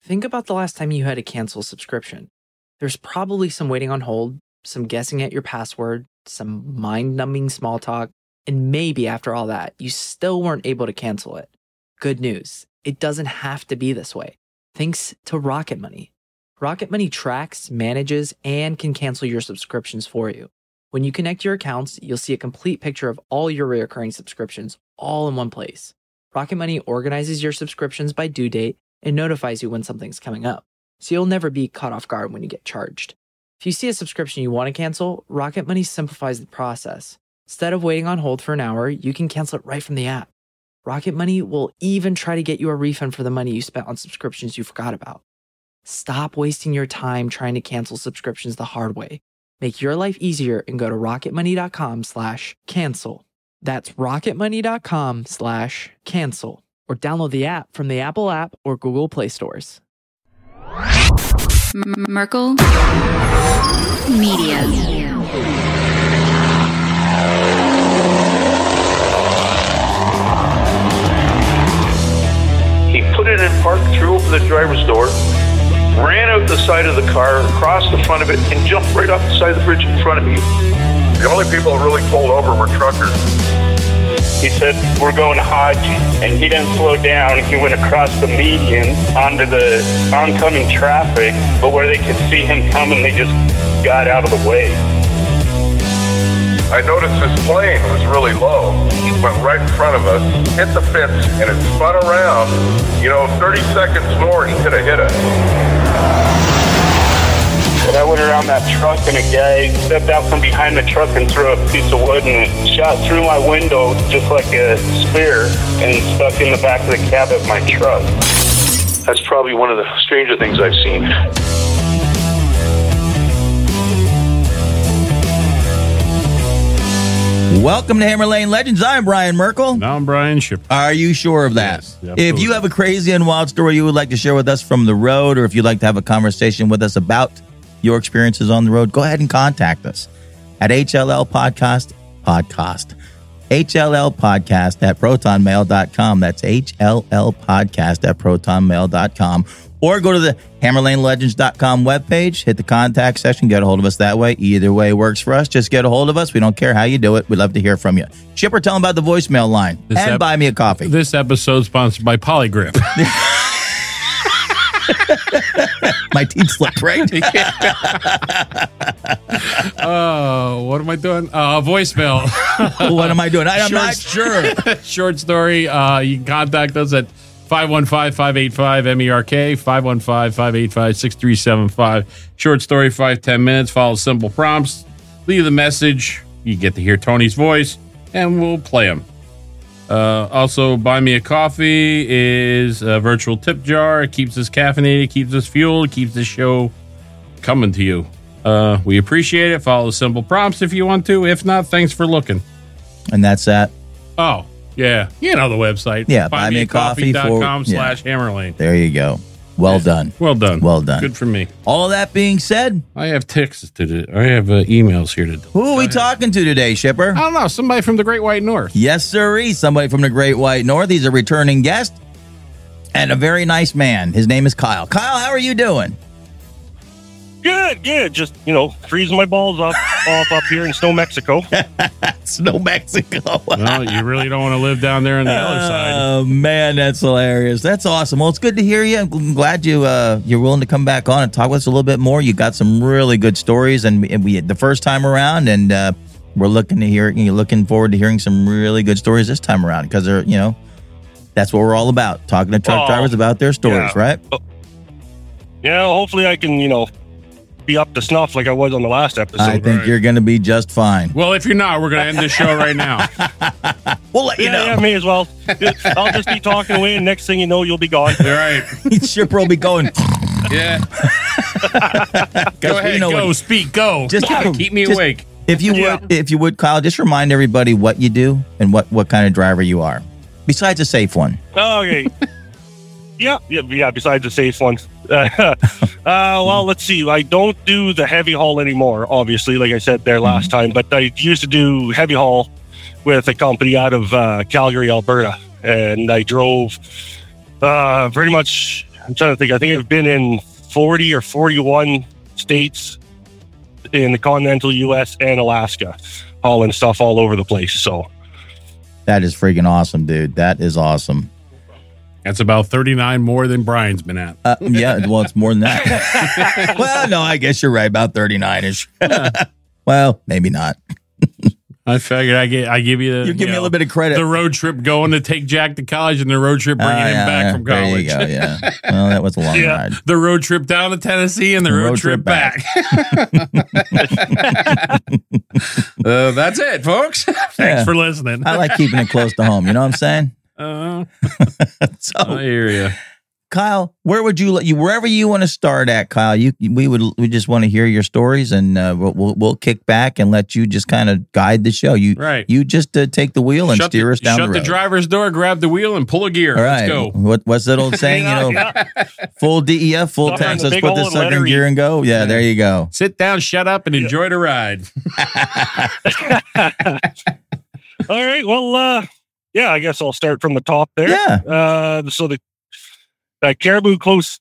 Think about the last time you had to cancel a subscription. There's probably some waiting on hold, some guessing at your password, some mind-numbing small talk, and maybe after all that, you still weren't able to cancel it. Good news, it doesn't have to be this way. Thanks to Rocket Money. Rocket Money tracks, manages, and can cancel your subscriptions for you. When you connect your accounts, you'll see a complete picture of all your recurring subscriptions all in one place. Rocket Money organizes your subscriptions by due date and notifies you when something's coming up, so you'll never be caught off guard when you get charged. If you see a subscription you want to cancel, Rocket Money simplifies the process. Instead of waiting on hold for an hour, you can cancel it right from the app. Rocket Money will even try to get you a refund for the money you spent on subscriptions you forgot about. Stop wasting your time trying to cancel subscriptions the hard way. Make your life easier and go to rocketmoney.com/cancel. That's rocketmoney.com/cancel. Or download the app from the Apple app or Google Play stores. Merkel Media. He put it in park, threw open the driver's door, ran out the side of the car, across the front of it, and jumped right off the side of the bridge in front of me. The only people that really pulled over were truckers. He said, we're going Hodge, and he didn't slow down. He went across the median onto the oncoming traffic, but where they could see him coming, they just got out of the way. I noticed this plane was really low. It went right in front of us, hit the fence, and it spun around. 30 seconds more, he could have hit us. And I went around that truck, and a guy stepped out from behind the truck and threw a piece of wood, and it shot through my window just like a spear and stuck in the back of the cab of my truck. That's probably one of the stranger things I've seen. Welcome to Hammer Lane Legends. I'm Brian Merkel. Now I'm Brian Shipper. Are you sure of that? Yes, if you have a crazy and wild story you would like to share with us from the road, or if you'd like to have a conversation with us about your experiences on the road, go ahead and contact us at HLL Podcast at protonmail.com. That's HLL Podcast at protonmail.com. Or go to the HammerlaneLegends.com webpage, hit the contact section, get a hold of us that way. Either way works for us. Just get a hold of us. We don't care how you do it. We'd love to hear from you. Shipper, tell them about the voicemail line and buy me a coffee. This episode sponsored by Polygrip. My teeth slipped, right? Oh, what am I doing? Voicemail. What am I doing? I'm not sure. Short story. You can contact us at 515-585-MERK, 515-585-6375. Short story, 5-10 minutes. Follow simple prompts. Leave the message. You get to hear Tony's voice, and we'll play them. Also, Buy Me a Coffee is a virtual tip jar. It keeps us caffeinated, keeps us fueled, keeps the show coming to you. We appreciate it. Follow the simple prompts if you want to. If not, thanks for looking. And that's that. Oh, yeah. You know the website. Yeah, buymeacoffee.com/Hammerlane. There you go. Well done. Well done. Well done. Good for me. All of that being said, I have texts to do. I have emails here to do. Who are we talking to today, Shipper? I don't know. Somebody from the Great White North. Yes, sirree. Somebody from the Great White North. He's a returning guest and a very nice man. His name is Kyle. Kyle, how are you doing? Good. Just, freezing my balls off up here in Snow, Mexico. Snow, Mexico. Well, you really don't want to live down there on the other side. Oh, man, that's hilarious. That's awesome. Well, it's good to hear you. I'm glad you're willing to come back on and talk with us a little bit more. You got some really good stories, and we the first time around, and we're looking forward to hearing some really good stories this time around, because they're, that's what we're all about, talking to truck drivers about their stories, right? Yeah, hopefully I can, be up to snuff like I was on the last episode. I think you're going to be just fine. Well, if you're not, we're going to end the show right now. We'll let you know. Yeah, may as well. I'll just be talking away, and next thing you know, you'll be gone. All right. Shipper will be going. Yeah. Go ahead, speak, go. Just keep me awake. If you would, Kyle, just remind everybody what you do and what kind of driver you are, besides a safe one. Okay. Yeah. Besides the safe one. Well, let's see. I don't do the heavy haul anymore, obviously, like I said there last time, but I used to do heavy haul with a company out of Calgary, Alberta, and I drove pretty much I'm trying to think. I think I've been in 40 or 41 states in the continental U.S. and Alaska, hauling stuff all over the place. So That is freaking awesome, dude. That is awesome. That's about 39 more than Brian's been at. Yeah, well, it's more than that. Well, no, I guess you're right. About 39-ish. Well, maybe not. I figured I give you the, You give me a little bit of credit. the road trip going to take Jack to college and the road trip bringing him back from college. There you go, yeah. Well, that was a long ride. The road trip down to Tennessee and the road trip back. That's it, folks. Thanks for listening. I like keeping it close to home. You know what I'm saying? So, I hear you. Kyle, where would you wherever you want to start at, Kyle? We just want to hear your stories, and we'll kick back and let you just kind of guide the show. You just take the wheel and steer us down the road. Shut the driver's door, grab the wheel, and pull a gear. All right. Let's go. What's that old saying? Full DEF, full tanks. Let's put this sucker in gear and go. Yeah, there you go. Sit down, shut up, and enjoy the ride. All right. Well, yeah, I guess I'll start from the top there. Yeah. So that caribou close.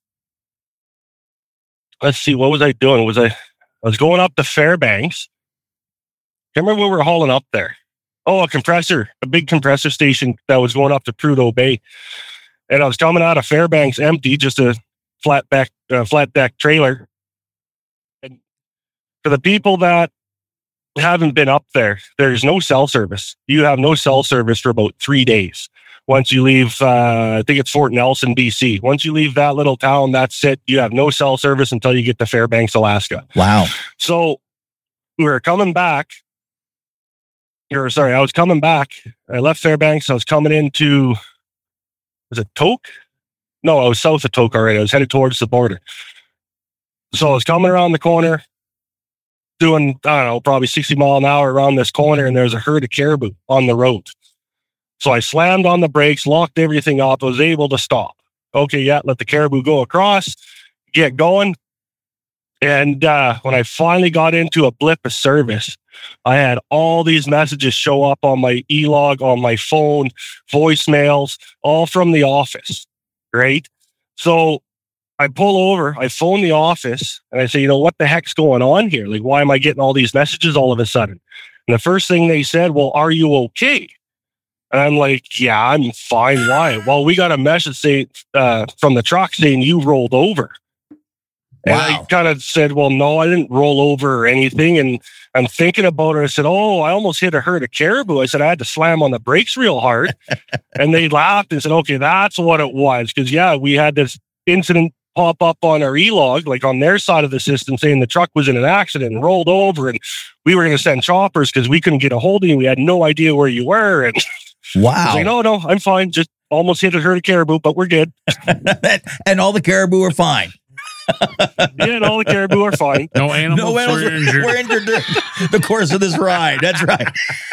Let's see, what was I doing? I was going up to Fairbanks. Can't remember what we were hauling up there. Oh, a big compressor station that was going up to Prudhoe Bay. And I was coming out of Fairbanks empty, just a flat deck trailer. And for the people that haven't been up there, there's no cell service. You have no cell service for about 3 days. Once you leave, I think it's Fort Nelson, BC. Once you leave that little town, that's it. You have no cell service until you get to Fairbanks, Alaska. Wow. So we were coming back. I was coming back. I left Fairbanks. I was coming into, was it Tok? No, I was south of Tok already. I was headed towards the border. So I was coming around the corner, doing, I don't know, probably 60 mile an hour around this corner, and there's a herd of caribou on the road. So I slammed on the brakes, locked everything up, was able to stop. Okay, yeah, let the caribou go across, get going. And when I finally got into a blip of service, I had all these messages show up on my e-log, on my phone, voicemails, all from the office, right? So I pull over, I phone the office, and I say, what the heck's going on here? Like, why am I getting all these messages all of a sudden? And the first thing they said, well, are you okay? And I'm like, yeah, I'm fine. Why? Well, we got a message from the truck saying you rolled over. And I kind of said, well, no, I didn't roll over or anything. And I'm thinking about it. I said, oh, I almost hit a herd of caribou. I said, I had to slam on the brakes real hard. And they laughed and said, okay, that's what it was. Because, yeah, we had this incident pop up on our e-log, like on their side of the system, saying the truck was in an accident and rolled over. And we were going to send choppers because we couldn't get a hold of you. We had no idea where you were. And wow. I was like, no, I'm fine. Just almost hit a herd of caribou, but we're good. And all the caribou are fine. Yeah, and all the caribou are fine. No animals were injured. We're injured during the course of this ride. That's right.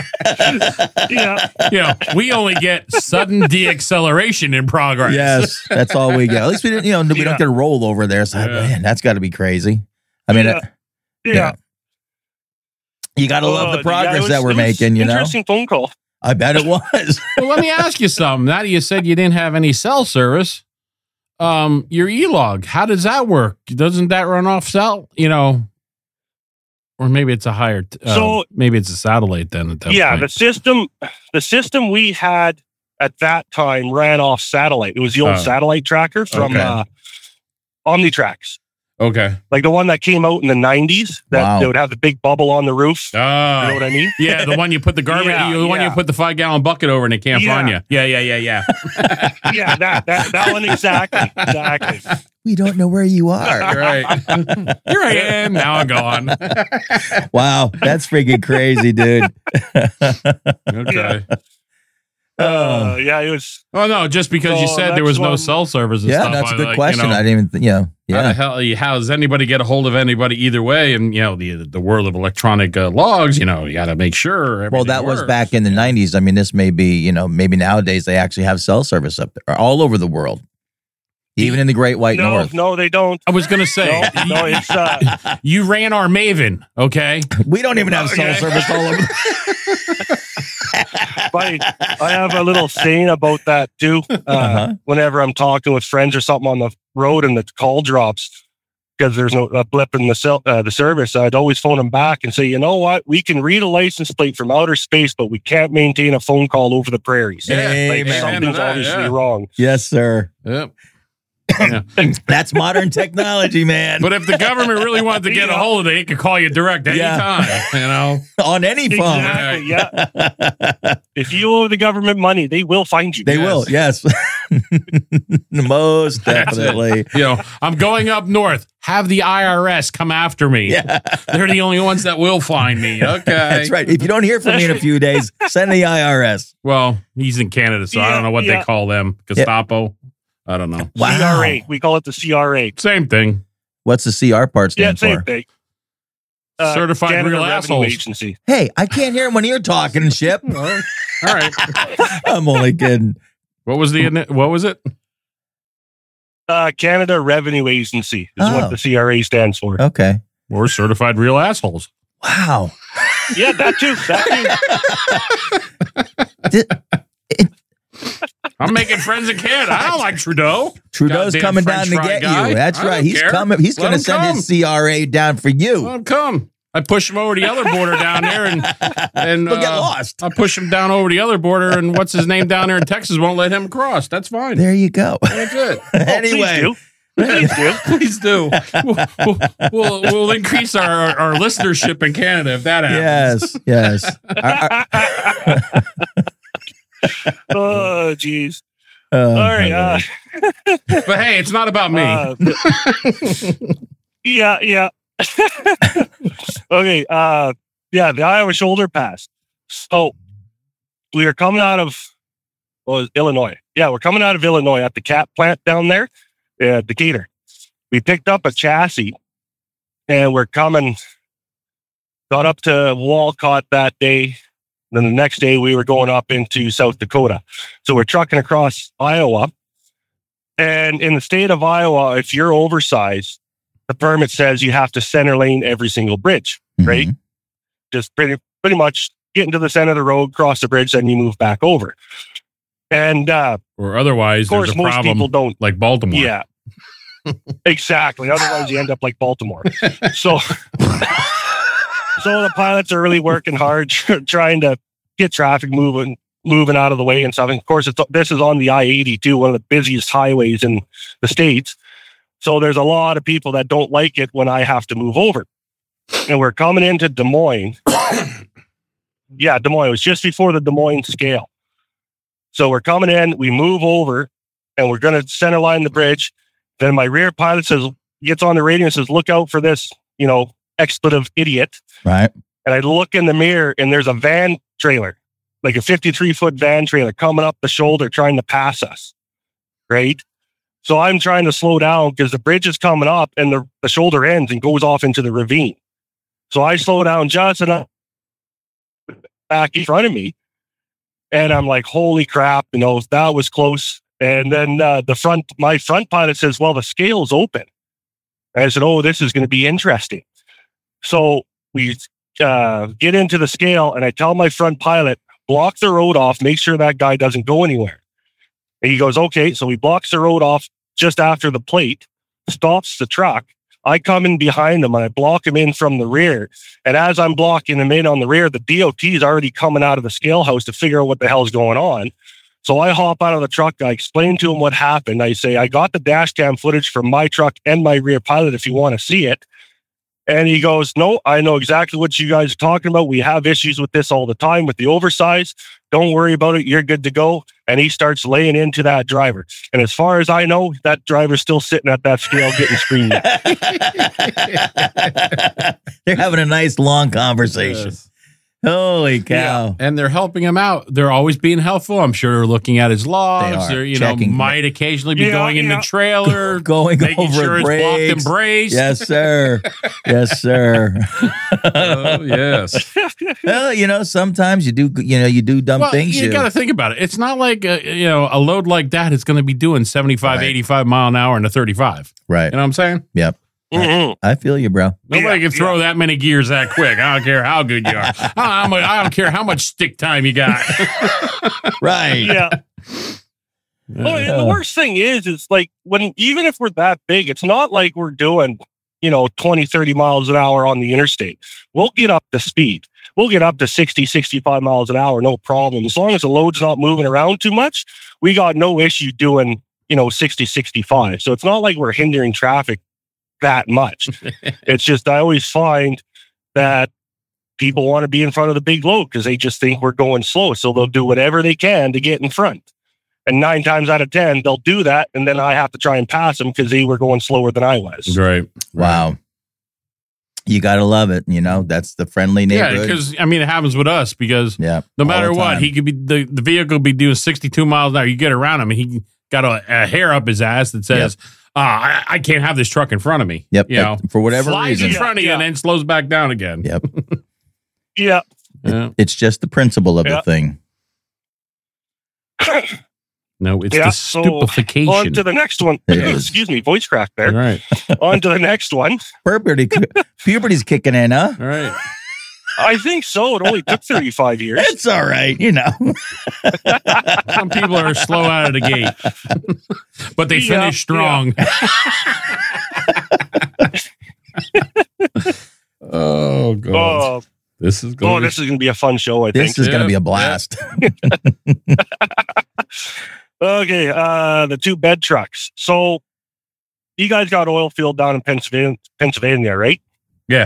Yeah. We only get sudden deacceleration in progress. Yes, that's all we get. At least we didn't, we don't get a roll over there. So, man, that's got to be crazy. I mean, yeah. You got to love the progress that we're making, Interesting phone call. I bet it was. Well, let me ask you something. Now that you said you didn't have any cell service, your e-log, how does that work? Doesn't that run off cell? Or maybe it's a higher. Maybe it's a satellite then. At that point. The system we had at that time ran off satellite. It was the old satellite tracker from Omnitrax. Okay. Like the one that came out in the 90s that they would have the big bubble on the roof. Oh. You know what I mean? Yeah, the one you put the garbage, one you put the 5-gallon bucket over and they can't find you. Yeah. Yeah, that one exactly. We don't know where you are. Right. Here I am. Now I'm gone. Wow, that's freaking crazy, dude. Okay. It was. Oh no! Just because you said there was no cell service and stuff. That's a good question. I didn't even. How does anybody get a hold of anybody either way? And the world of electronic logs. You got to make sure. Well, that works. was back in the 90s. I mean, this may be. Maybe nowadays they actually have cell service up there all over the world. Even in the Great White North. No, they don't. I was going to say, no, it's you ran our Maven, okay? We don't even have cell service all over. I have a little saying about that too. Whenever I'm talking with friends or something on road and the call drops because there's no blip in the service, I'd always phone them back and say, you know what, we can read a license plate from outer space, but we can't maintain a phone call over the prairies. Like something's obviously wrong. Yes, sir. Yep. That's modern technology, man. But if the government really wanted to get a hold of it, it could call you direct anytime, you know, on any phone. Exactly, yeah. If you owe the government money, they will find you. They will, yes. Most definitely. You know, I'm going up north. Have the IRS come after me. Yeah. They're the only ones that will find me. Okay. That's right. If you don't hear from me in a few days, send the IRS. Well, he's in Canada, so I don't know what they call them. Gestapo. I don't know. Wow. CRA. We call it the CRA. Same thing. What's the CR part stand same for? thing. Certified Canada Real Revenue Assholes. Agency. Hey, I can't hear him when you're talking, Ship. All right. I'm only kidding. What was it? Canada Revenue Agency is what the CRA stands for. Okay. Or Certified Real Assholes. Wow. Yeah, that too. I'm making friends in Canada. I don't like Trudeau. Trudeau's Goddamn coming down French to fry get guy. you. That's I right. don't He's care. coming. He's Let going to him send come. his CRA down for you. Let him come. I push him over the other border down there, and He'll get lost. I push him down over the other border, and what's his name down there in Texas won't let him cross. That's fine. There you go. That's it. Anyway. Please do. We'll increase our listenership in Canada if that happens. Yes. Oh, jeez. All right. But hey, it's not about me. Yeah. Okay. The Iowa shoulder pass. So we are coming out of Illinois. Yeah, we're coming out of Illinois at the Cat plant down there, Decatur. We picked up a chassis, and we're coming. Got up to Walcott that day. Then the next day we were going up into South Dakota. So we're trucking across Iowa. And in the state of Iowa, if you're oversized, the permit says you have to center lane every single bridge, right? Just pretty much get into the center of the road, cross the bridge, then you move back over. And or otherwise, of course, there's a most problem people don't. like Baltimore. Yeah, exactly. Otherwise, you end up like Baltimore. So the pilots are really working hard, trying to get traffic moving out of the way and stuff. And of course, this is on the I-82, one of the busiest highways in the States. So there's a lot of people that don't like it when I have to move over. And we're coming into Des Moines. Yeah, Des Moines. It was just before the Des Moines scale. So we're coming in, we move over, and we're going to center line the bridge. Then my rear pilot gets on the radio and says, look out for this, expletive idiot. Right. And I look in the mirror, and there's a van trailer, like a 53-foot van trailer coming up the shoulder trying to pass us. Right? So I'm trying to slow down because the bridge is coming up and the shoulder ends and goes off into the ravine. So I slow down just enough back in front of me. And I'm like, holy crap, that was close. And then my front pilot says, well, the scale's open. And I said, oh, this is going to be interesting. So we get into the scale, and I tell my front pilot, block the road off, make sure that guy doesn't go anywhere. And he goes, okay. So he blocks the road off just after the plate, stops the truck. I come in behind him and I block him in from the rear. And as I'm blocking him in on the rear, the DOT is already coming out of the scale house to figure out what the hell's going on. So I hop out of the truck. I explain to him what happened. I say, I got the dash cam footage from my truck and my rear pilot if you want to see it. And he goes, no, I know exactly what you guys are talking about. We have issues with this all the time with the oversize. Don't worry about it. You're good to go. And he starts laying into that driver. And as far as I know, that driver's still sitting at that scale getting screamed at. They're having a nice long conversation. Yes. Holy cow. And they're helping him out. They're always being helpful. I'm sure they're looking at his logs. They are. They're, Checking. might occasionally be going in the trailer, Going making over sure it's blocked and brakes. braced. Yes, sir. Yes, sir. Oh, yes. Well, sometimes you do dumb things. You got to think about it. It's not like, a load like that is going to be doing 75, 85 mile an hour in a 35. Right. You know what I'm saying? Yep. I feel you, bro. Nobody can throw that many gears that quick. I don't care how good you are. I don't care how much stick time you got. Right. Yeah. Well, and the worst thing is like even if we're that big, it's not like we're doing, 20, 30 miles an hour on the interstate. We'll get up to speed. We'll get up to 60, 65 miles an hour, no problem. As long as the load's not moving around too much, we got no issue doing, 60, 65. So it's not like we're hindering traffic that much. It's just, I always find that people want to be in front of the big load because they just think we're going slow. So they'll do whatever they can to get in front. And 9 times out of 10, they'll do that. And then I have to try and pass them because they were going slower than I was. Right. Wow. You got to love it. That's the friendly neighborhood. Yeah, because, it happens with us because no all matter the what, time. he could be, the vehicle could be doing 62 miles an hour. You get around him and he got a hair up his ass that says, I can't have this truck in front of me. Yep. For whatever flies reason. in front of you and then slows back down again. Yep. Yeah. It's just the principle of the thing. No, it's the stupefaction. On to the next one. Excuse me, voice crack there. All right. On to the next one. Puberty's kicking in, huh? All right. I think so. It only took 35 years. It's all right, Some people are slow out of the gate, but they finish strong. Oh, God. This is going to be a fun show, I think. This is going to be a blast. Okay, the 2 bed trucks. So you guys got oil field down in Pennsylvania, right? Yeah.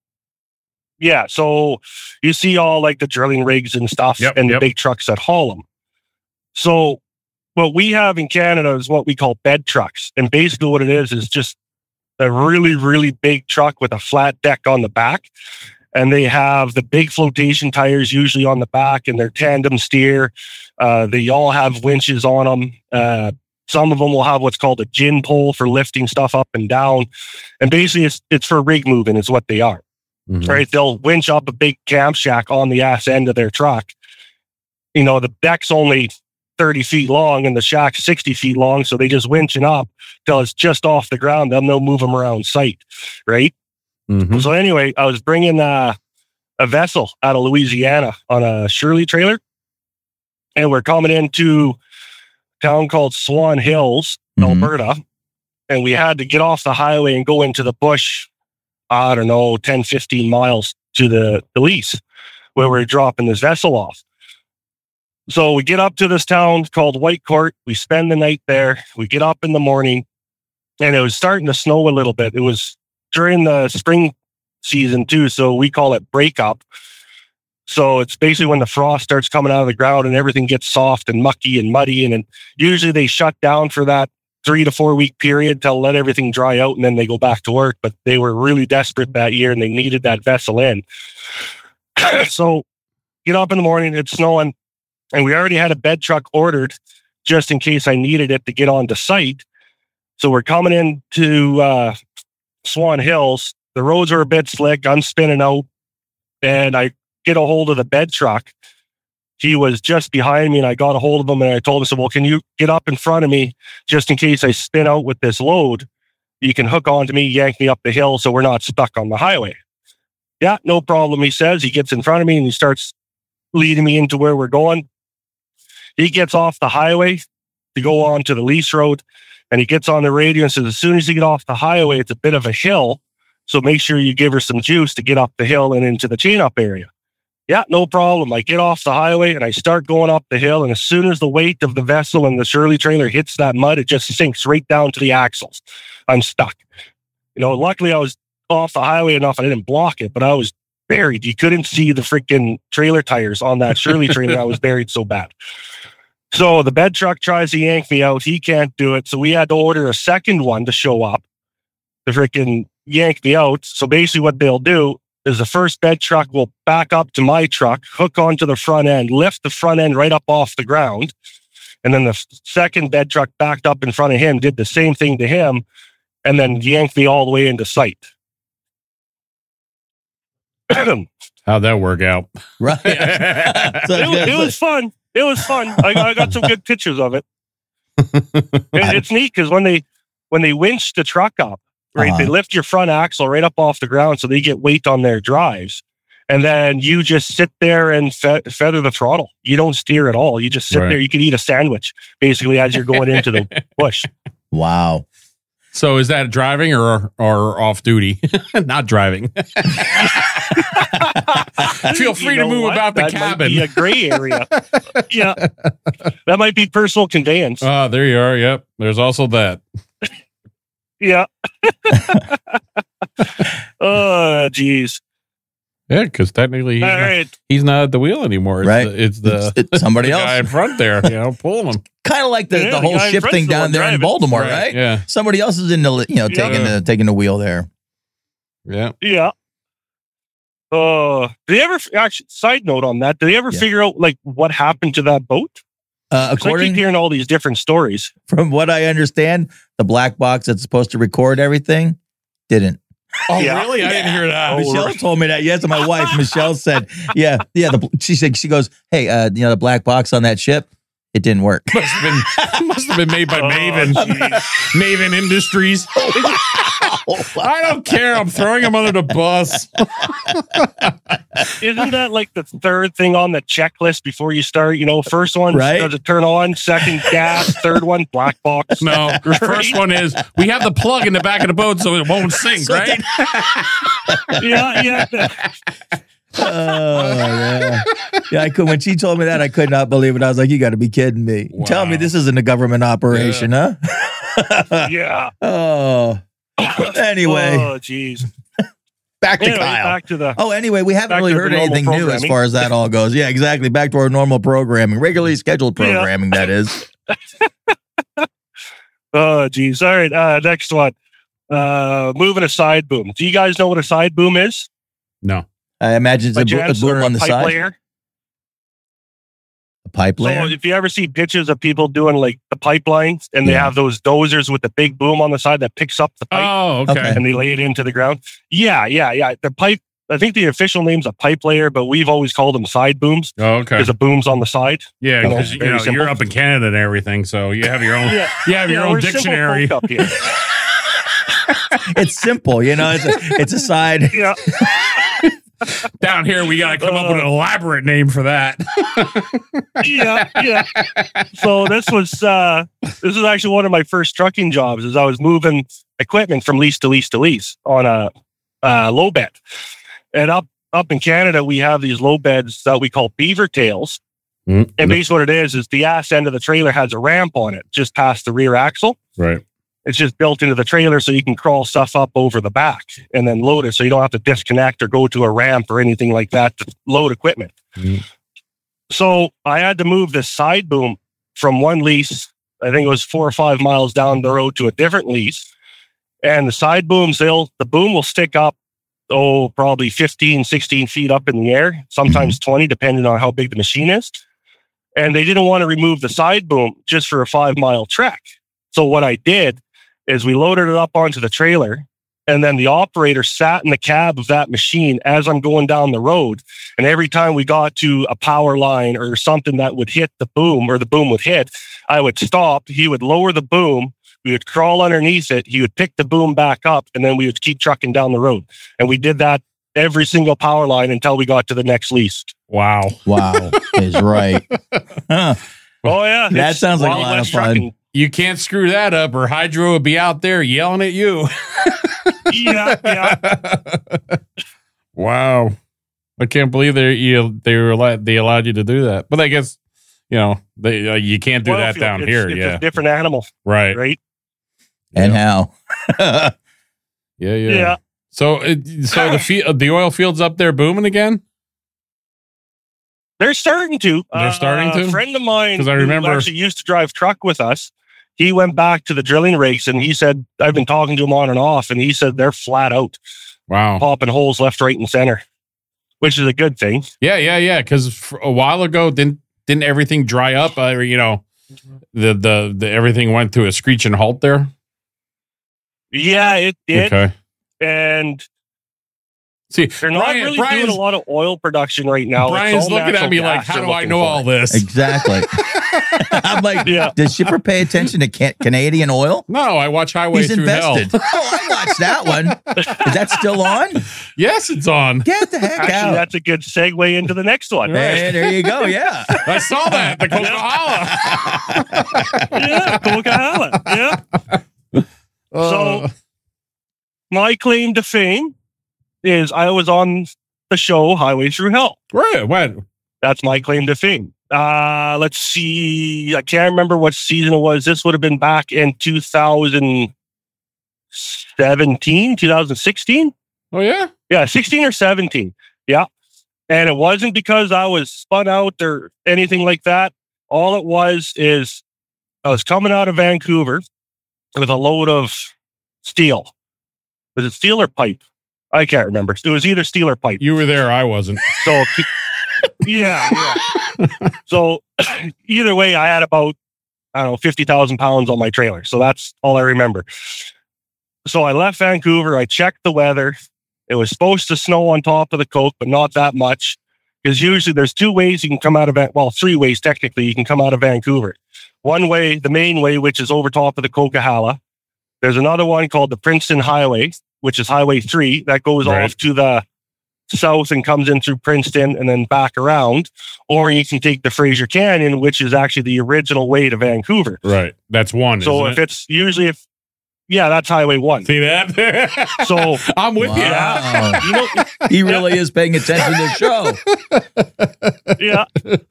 Yeah, so you see all like the drilling rigs and stuff and the big trucks that haul them. So what we have in Canada is what we call bed trucks. And basically what it is just a really, really big truck with a flat deck on the back. And they have the big flotation tires usually on the back and they're tandem steer. They all have winches on them. Some of them will have what's called a gin pole for lifting stuff up and down. And basically it's for rig moving is what they are. Mm-hmm. Right? They'll winch up a big camp shack on the ass end of their truck. The deck's only 30 feet long and the shack's 60 feet long. So they just winch it up till it's just off the ground. Then they'll move them around site. Right? Mm-hmm. So anyway, I was bringing a vessel out of Louisiana on a Shirley trailer. And we're coming into a town called Swan Hills, Alberta. And we had to get off the highway and go into the bush, 10, 15 miles to the lease where we're dropping this vessel off. So we get up to this town called Whitecourt. We spend the night there. We get up in the morning and it was starting to snow a little bit. It was during the spring season too. So we call it breakup. So it's basically when the frost starts coming out of the ground and everything gets soft and mucky and muddy. And usually they shut down for that 3 to 4 week period to let everything dry out and then they go back to work. But they were really desperate that year and they needed that vessel in. So get up in the morning, it's snowing, and we already had a bed truck ordered just in case I needed it to get onto site. So we're coming into Swan Hills. The roads are a bit slick. I'm spinning out and I get a hold of the bed truck. He was just behind me and I got a hold of him and I told him, so, well, can you get up in front of me just in case I spin out with this load? You can hook onto me, yank me up the hill so we're not stuck on the highway. Yeah, no problem, he says. He gets in front of me and he starts leading me into where we're going. He gets off the highway to go on to the lease road and he gets on the radio and says, as soon as you get off the highway, it's a bit of a hill. So make sure you give her some juice to get up the hill and into the chain-up area. Yeah, no problem. I get off the highway and I start going up the hill. And as soon as the weight of the vessel and the Shirley trailer hits that mud, it just sinks right down to the axles. I'm stuck. Luckily I was off the highway enough. I didn't block it, but I was buried. You couldn't see the freaking trailer tires on that Shirley trailer. I was buried so bad. So the bed truck tries to yank me out. He can't do it. So we had to order a second one to show up to freaking yank me out. So basically what they'll do is the first bed truck will back up to my truck, hook onto the front end, lift the front end right up off the ground. And then the second bed truck backed up in front of him, did the same thing to him, and then yanked me all the way into sight. How'd that work out? Right. It was fun. It was fun. I got some good pictures of it. It's neat because when they winch the truck up, right, they lift your front axle right up off the ground so they get weight on their drives. And then you just sit there and feather the throttle. You don't steer at all. You just sit there. You can eat a sandwich basically as you're going into the bush. Wow. So is that driving or off duty? Not driving. Feel free to move about the cabin. Might be a gray area. Yeah. That might be personal conveyance. Oh, there you are. Yep. There's also that. Yeah. Oh, geez. Yeah, because technically he's not at the wheel anymore. It's somebody the else guy in front there, pulling him. Kind of like the whole ship thing down there in Baltimore, right? Yeah. Somebody else is in the taking the wheel there. Yeah. Yeah. Did they ever actually? Side note on that, did they ever figure out like what happened to that boat? According, I keep hearing all these different stories. From what I understand, the black box that's supposed to record everything didn't. Oh, really? I didn't hear that. Michelle told me that. Yes, my wife, Michelle, said, she said, she goes, hey, the black box on that ship, it didn't work. Must have been made by Maven. Maven Industries. I don't care. I'm throwing him under the bus. Isn't that like the third thing on the checklist before you start? First one, does it turn on? Second, gas. Third one, black box. No, the first one is we have the plug in the back of the boat so it won't sink, right? Yeah. Oh, yeah. I could. When she told me that, I could not believe it. I was like, "You got to be kidding me! Wow. Tell me this isn't a government operation, huh?" Yeah. Oh. Anyway. Oh, jeez. Back to Kyle. Back to the. Anyway, we haven't really heard anything new as far as that all goes. Yeah, exactly. Back to our normal programming, regularly scheduled programming. That is. Oh, geez. All right. Next one. Moving a side boom. Do you guys know what a side boom is? No. I imagine it's a boom on the side. Layer. A pipe layer. So if you ever see pictures of people doing like the pipelines and they have those dozers with the big boom on the side that picks up the pipe. Oh, okay. And they lay it into the ground. Yeah. The pipe, I think the official name's a pipe layer, but we've always called them side booms. Oh, okay. Because the boom's on the side. Yeah, because you're up in Canada and everything, so you have your own. You have your own dictionary. Up here. It's simple, it's a side. Yeah. Down here, we got to come up with an elaborate name for that. Yeah. So this was actually one of my first trucking jobs. As I was moving equipment from lease to lease to lease on a low bed, and up in Canada we have these low beds that we call beaver tails. And basically, what it is the ass end of the trailer has a ramp on it just past the rear axle. Right. It's just built into the trailer so you can crawl stuff up over the back and then load it so you don't have to disconnect or go to a ramp or anything like that to load equipment. So I had to move this side boom from one lease, I think it was 4 or 5 miles down the road, to a different lease. And the side booms, the boom will stick up, probably 15, 16 feet up in the air, sometimes 20, depending on how big the machine is. And they didn't want to remove the side boom just for a 5-mile trek. So what I did is we loaded it up onto the trailer, and then the operator sat in the cab of that machine as I'm going down the road. And every time we got to a power line or something that would hit the boom, or the boom would hit, I would stop. He would lower the boom. We would crawl underneath it. He would pick the boom back up, and then we would keep trucking down the road. And we did that every single power line until we got to the next lease. Wow. Is right. Huh. Oh, yeah. That sounds like a lot of fun. Trucking. You can't screw that up, or Hydro would be out there yelling at you. Yeah. Wow. I can't believe they allowed you to do that. But I guess, you can't do that down here. It's a different animal. Right. And how? Yeah. So the oil fields up there booming again? They're starting to. A friend of mine, because I remember, who actually used to drive truck with us, he went back to the drilling rigs, and he said, I've been talking to him on and off, and he said they're flat out. Wow. Popping holes left, right, and center, which is a good thing. Yeah. Because a while ago, didn't everything dry up? The everything went to a screeching halt there. Yeah, it did. Okay. And see, they're not really doing a lot of oil production right now. Brian's looking at me like, how do I know all this? Exactly. I'm like, Yeah. does Shipper pay attention to Canadian oil? No, I watch Highway He's Through invested. Hell. Oh, I watched that one. Is that still on? Yes, it's on. Get the heck Actually, out. that's a good segue into the next one. Hey, there you go. Yeah. I saw that. The Coca-Cola. Yeah, Coca-Cola. Yeah. So, my claim to fame is I was on the show Highway Through Hell. Right. When? That's my claim to fame. Let's see. I can't remember what season it was. This would have been back in 2017, 2016. Oh, yeah? Yeah, 16 or 17. Yeah. And it wasn't because I was spun out or anything like that. All it was is I was coming out of Vancouver with a load of steel. Was it steel or pipe? I can't remember. It was either steel or pipe. You were there. I wasn't. So, yeah. So, either way, I had about, 50,000 pounds on my trailer. So that's all I remember. So I left Vancouver. I checked the weather. It was supposed to snow on top of the Coke, but not that much. Because usually there's two ways you can come out of, three ways technically you can come out of Vancouver. One way, the main way, which is over top of the Coquihalla. There's another one called the Princeton Highway, which is Highway 3, that goes off to the south and comes in through Princeton and then back around. Or you can take the Fraser Canyon, which is actually the original way to Vancouver. Right. That's one. So if it's usually that's Highway 1. See that? So I'm with you. Wow. You know, He really is paying attention to the show. yeah.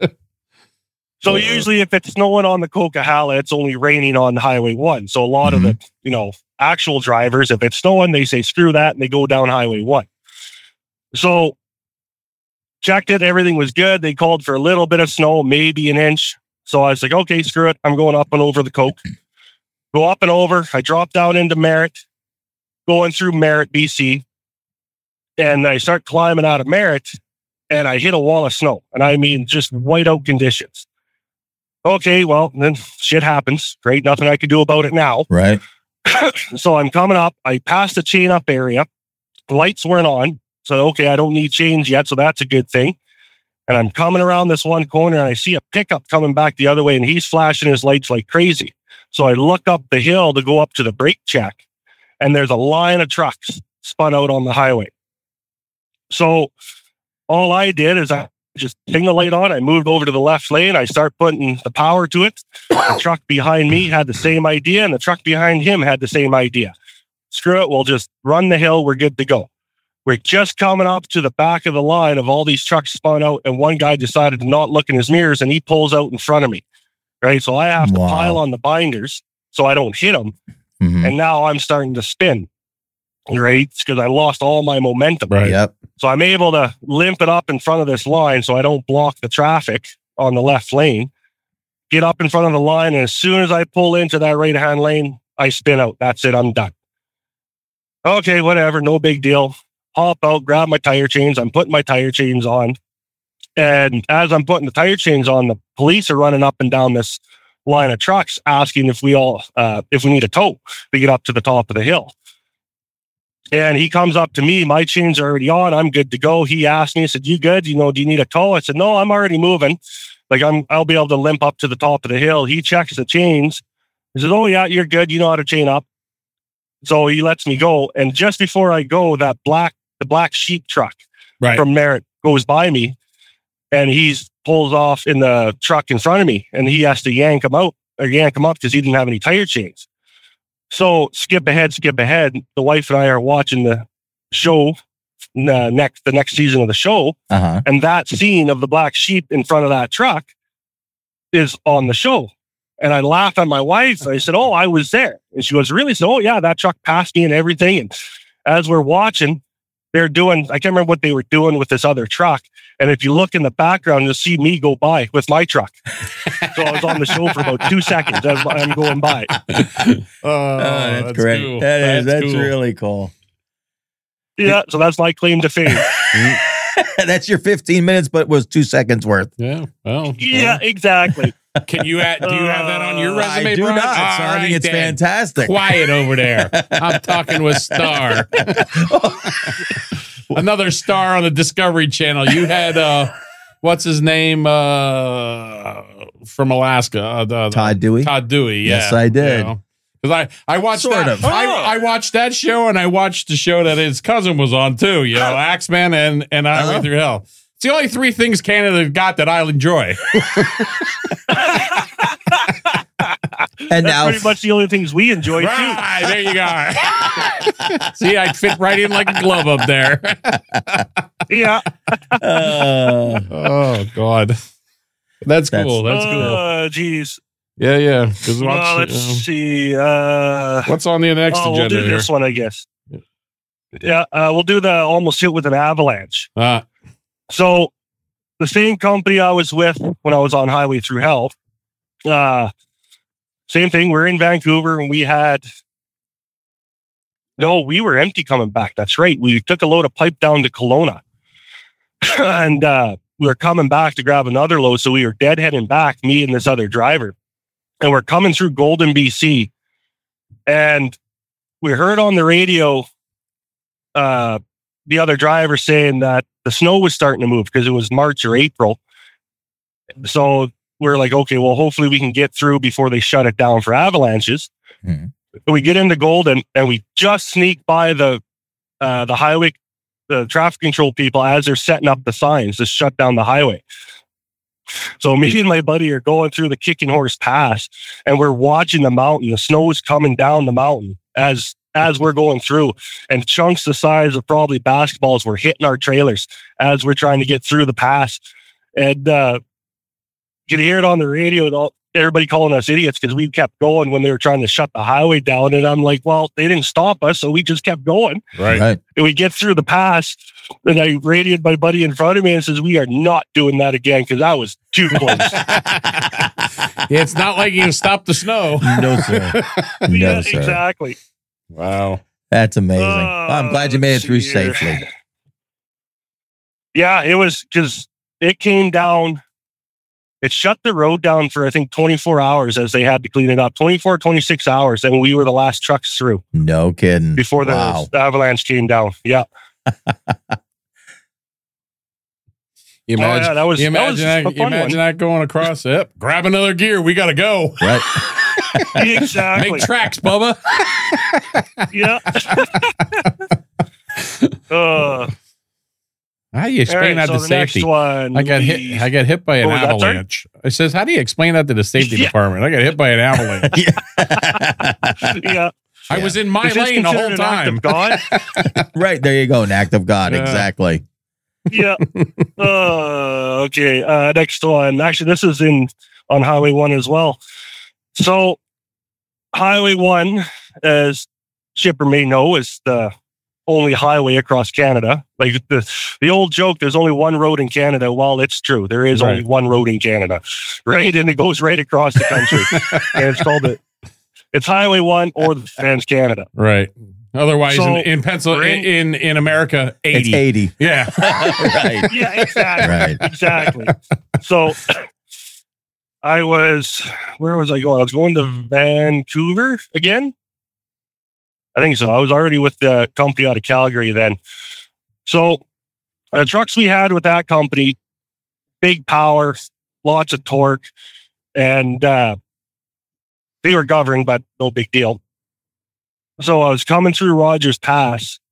So usually if it's snowing on the Coquihalla, it's only raining on Highway 1. So a lot of the, actual drivers, if it's snowing, they say, screw that, and they go down Highway 1. So checked it. Everything was good. They called for a little bit of snow, maybe an inch. So I was like, okay, screw it. I'm going up and over the Coke. Go up and over. I drop down into Merritt, going through Merritt, BC. And I start climbing out of Merritt, and I hit a wall of snow. And I mean, just whiteout conditions. Okay, well, then shit happens. Great. Nothing I can do about it now. Right. So I'm coming up. I passed the chain up area. The lights weren't on. So, okay, I don't need chains yet. So that's a good thing. And I'm coming around this one corner and I see a pickup coming back the other way and he's flashing his lights like crazy. So I look up the hill to go up to the brake check and there's a line of trucks spun out on the highway. So all I did is I just ping the light on. I moved over to the left lane. I start putting the power to it. The truck behind me had the same idea and the truck behind him had the same idea. Screw it. We'll just run the hill. We're good to go. We're just coming up to the back of the line of all these trucks spun out. And one guy decided to not look in his mirrors and he pulls out in front of me. Right. So I have to pile on the binders so I don't hit him. Mm-hmm. And now I'm starting to spin. Right. Because I lost all my momentum. Right. Yep. So I'm able to limp it up in front of this line so I don't block the traffic on the left lane. Get up in front of the line. And as soon as I pull into that right-hand lane, I spin out. That's it. I'm done. Okay, whatever. No big deal. Hop out, grab my tire chains. I'm putting my tire chains on. And as I'm putting the tire chains on, the police are running up and down this line of trucks asking if we need a tow to get up to the top of the hill. And he comes up to me. My chains are already on. I'm good to go. He asked me, he said, you good? Do you need a tow? I said, no, I'm already moving. Like I'll be able to limp up to the top of the hill. He checks the chains. He said, oh yeah, you're good. You know how to chain up. So he lets me go. And just before I go, the black sheep truck from Merritt goes by me and he pulls off in the truck in front of me and he has to yank him up because he didn't have any tire chains. So skip ahead. The wife and I are watching the show, the next season of the show. Uh-huh. And that scene of the black sheep in front of that truck is on the show. And I laughed at my wife. I said, oh, I was there. And she goes, really? So, oh yeah, that truck passed me and everything. And as we're watching, I can't remember what they were doing with this other truck. And if you look in the background, you'll see me go by with my truck. So I was on the show for about 2 seconds as I'm going by. That's great. Cool. That's cool. really cool. Yeah, so that's my claim to fame. That's your 15 minutes, but was 2 seconds worth. Yeah. Well. Yeah, exactly. Can you do you have that on your resume, I do Brian? not. So I think it's fantastic. Quiet over there. I'm talking with Star. Another star on the Discovery Channel. You had what's his name? from Alaska. Todd Dewey? Todd Dewey, yeah. Yes, I did. Because I watched Sort that. of. I watched that show, and I watched the show that his cousin was on too. Axeman and Highway Through Hell. It's the only three things Canada got that I'll enjoy. And That's now, pretty much the only things we enjoy Right, there you go. See, I fit right in like a glove up there. too. Yeah. Oh God, that's cool. That's cool. Geez. Yeah. Because Let's see. what's on the next we'll agenda do here? this one, I guess. Yeah, we'll do the almost hit with an avalanche. So the same company I was with when I was on Highway Through Hell, same thing. We're in Vancouver and we were empty coming back. That's right. We took a load of pipe down to Kelowna and we were coming back to grab another load. So we were deadheading back, me and this other driver, and we're coming through Golden, BC. And we heard on the radio, the other driver saying that the snow was starting to move because it was March or April. So we're like, okay, well, hopefully we can get through before they shut it down for avalanches. Mm-hmm. We get into Golden and we just sneak by the highway, the traffic control people as they're setting up the signs to shut down the highway. So me and my buddy are going through the Kicking Horse Pass and we're watching the mountain. The snow is coming down the mountain as we're going through, and chunks the size of probably basketballs were hitting our trailers as we're trying to get through the pass. And you can hear it on the radio, everybody calling us idiots because we kept going when they were trying to shut the highway down. And I'm like, well, they didn't stop us, so we just kept going. Right. And we get through the pass, and I radioed my buddy in front of me and says, we are not doing that again because that was too close. It's not like you can stop the snow. no, sir. No, Yeah, sir. exactly. Wow. That's amazing. Well, I'm glad you made it through let's see here. safely. Yeah, it was because it came down. It shut the road down for, I think, 24 hours as they had to clean it up. 24, 26 hours. And we were the last trucks through No kidding. before the Wow. avalanche came down. Yeah. You imagine, yeah, that was- you that was imagine, a that, fun you imagine one. that going across? Yep. Grab another gear. We got to go. Right. Exactly. Make tracks, Bubba. Yeah. How do you explain that to the next safety? one. I got hit by an What was that, sorry? avalanche. It says, how do you explain that to the safety Yeah. department? I got hit by an avalanche. Yeah. I was in my Is this lane the whole considered an act time. of God? Right. There you go. An act of God. Yeah. Exactly. Yeah. Okay. Next one. Actually, this is on Highway 1 as well. So Highway 1, as Shipper may know, is the only highway across Canada. Like the old joke, there's only one road in Canada. Well, it's true. There is only one road in Canada, right? And it goes right across the country. And it's Highway 1 or the Trans Canada. Right. Otherwise, So, in Pennsylvania, in America, 80. It's 80. Yeah. Right. Yeah, exactly. Right. Exactly. So where was I going? I was going to Vancouver again. I think so. I was already with the company out of Calgary then. So the trucks we had with that company, big power, lots of torque, and they were governed, but no big deal. So I was coming through Rogers Pass.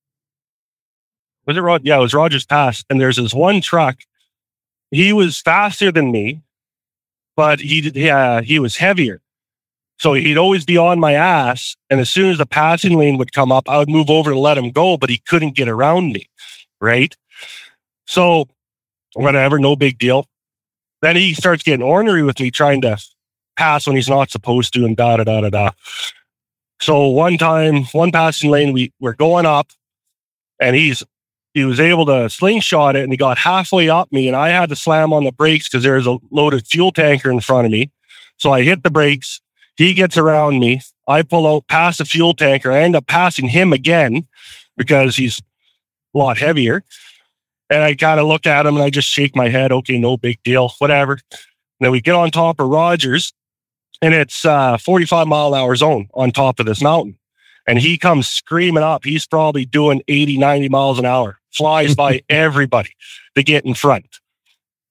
Was it Yeah, it was Rogers Pass. And there's this one truck. He was faster than me, but he was heavier. So he'd always be on my ass. And as soon as the passing lane would come up, I would move over to let him go, but he couldn't get around me. Right. So whatever, no big deal. Then he starts getting ornery with me, trying to pass when he's not supposed to, and da-da-da-da-da. So one time, one passing lane, we were going up, and he was able to slingshot it, and he got halfway up me, and I had to slam on the brakes because there was a loaded fuel tanker in front of me. So I hit the brakes. He gets around me. I pull out past the fuel tanker. I end up passing him again because he's a lot heavier. And I kind of look at him and I just shake my head. Okay, no big deal, whatever. And then we get on top of Rogers, and it's 45-mile-an-hour zone on top of this mountain. And he comes screaming up. He's probably doing 80, 90 miles an hour, flies by everybody to get in front.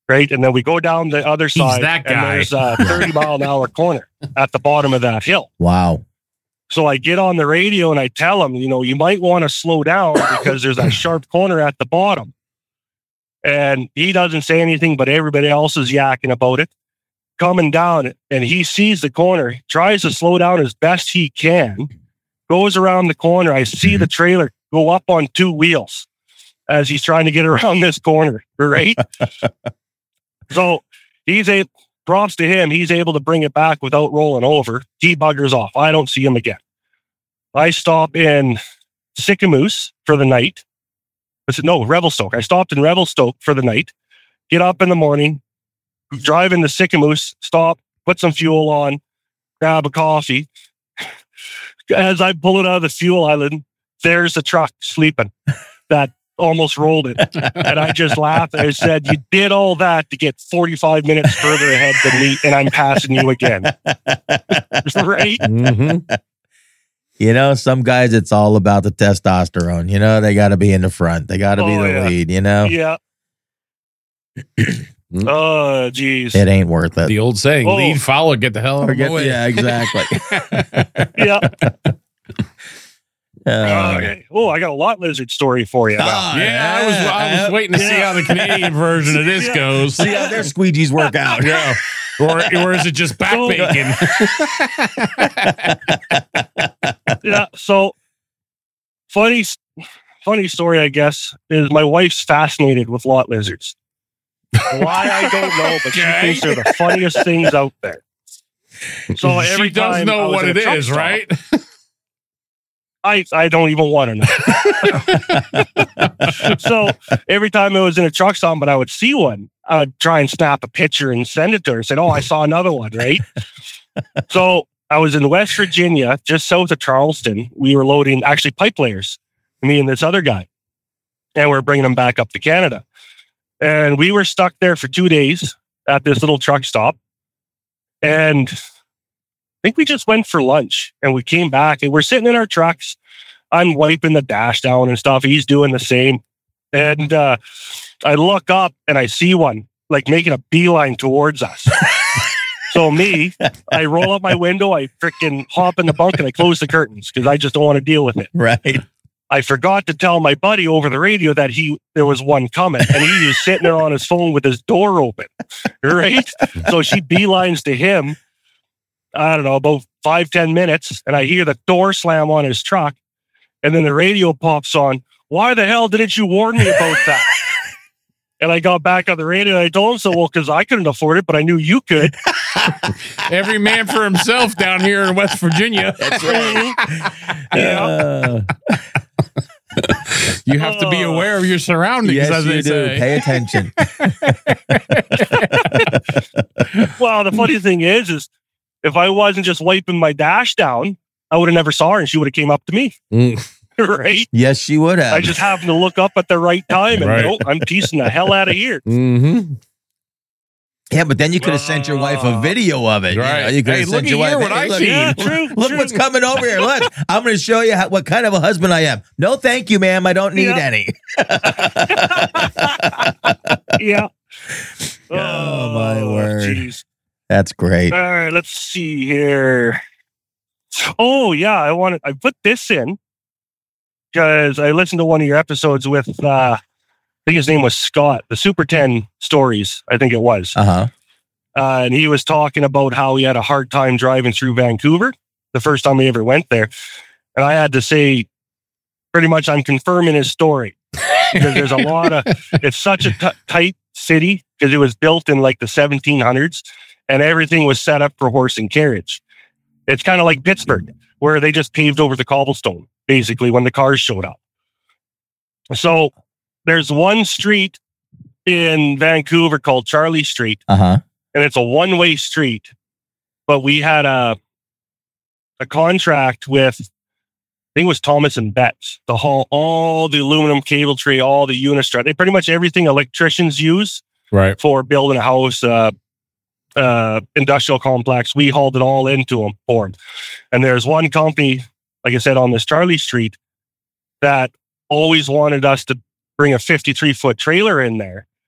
right? And then we go down the other side, that and guy. there's a 30-mile-an-hour corner at the bottom of that hill. Wow. So I get on the radio and I tell him, you might want to slow down because there's a sharp corner at the bottom. And he doesn't say anything, but everybody else is yakking about it. Coming down, and he sees the corner, tries to slow down as best he can, goes around the corner. I see the trailer go up on 2 wheels as he's trying to get around this corner, right? So props to him. He's able to bring it back without rolling over. He buggers off. I don't see him again. I stop in Sicamous for the night. No, Revelstoke. I stopped in Revelstoke for the night. Get up in the morning, drive into Sicamous, stop, put some fuel on, grab a coffee. As I pull it out of the fuel island, there's a truck sleeping that almost rolled it. And I just laughed. I said, you did all that to get 45 minutes further ahead than me, and I'm passing you again. Right? Mm-hmm. Some guys, it's all about the testosterone. They got to be in the front. They got to be the lead, Yeah. Oh, geez. It ain't worth it. The old saying, lead, follow, get the hell out of the way. Yeah, exactly. Yeah. Okay. Oh, I got a lot lizard story for you. I was waiting to see how the Canadian version of this goes. See how their squeegees work out. Yeah. Or is it just back bacon? Yeah. So funny story, I guess, is my wife's fascinated with lot lizards. Why, I don't know, but she thinks they're the funniest things out there. So every she does time know what it is, right? I don't even want to know. So every time I was in a truck stop, but I would see one, I would try and snap a picture and send it to her. Said, "Oh, I saw another one." Right. So I was in West Virginia, just south of Charleston. We were loading actually pipe layers, me and this other guy, and we're bringing them back up to Canada. And we were stuck there for 2 days at this little truck stop. And I think we just went for lunch, and we came back and we're sitting in our trucks. I'm wiping the dash down and stuff. He's doing the same. And I look up and I see one like making a beeline towards us. So I roll up my window, I freaking hop in the bunk and I close the curtains because I just don't want to deal with it. Right. I forgot to tell my buddy over the radio that there was one coming, and he was sitting there on his phone with his door open. Right. So she beelines to him. I don't know, about 5-10 minutes, and I hear the door slam on his truck, and then the radio pops on. Why the hell didn't you warn me about that? And I got back on the radio and I told him so, well, because I couldn't afford it, but I knew you could. Every man for himself down here in West Virginia. That's right. Yeah. You have to be aware of your surroundings, Yes, as they you do. say. Pay attention. Well, the funny thing is if I wasn't just wiping my dash down, I would have never saw her and she would have came up to me. Right? Yes, she would have. I just happened to look up at the right time and Right. nope, I'm piecing the hell out of here. Mm-hmm. Yeah, but then you could have sent your wife a video of it. Right. You could Hey, have look sent at your wife. here what I look, seen. Yeah, true. Look true. what's coming over here. Look, I'm going to show you what kind of a husband I am. No, thank you, ma'am. I don't need Yeah. any. Yeah. Oh, my word. Geez. That's great. All right, let's see here. Oh yeah, I put this in because I listened to one of your episodes with I think his name was Scott, the Super 10 Stories, I think it was. Uh-huh. And he was talking about how he had a hard time driving through Vancouver the first time he ever went there. And I had to say, pretty much I'm confirming his story because there's a lot of, it's such a tight city because it was built in like the 1700s and everything was set up for horse and carriage. It's kind of like Pittsburgh where they just paved over the cobblestone basically when the cars showed up. So there's one street in Vancouver called Charlie Street. Uh-huh. And it's a one-way street. But we had a contract with, I think it was Thomas and Betts, to haul all the aluminum cable tray, all the Unistrut. They pretty much everything electricians use Right. for building a house, industrial complex. We hauled it all into them for them. And there's one company, like I said, on this Charlie Street that always wanted us to bring a 53-foot trailer in there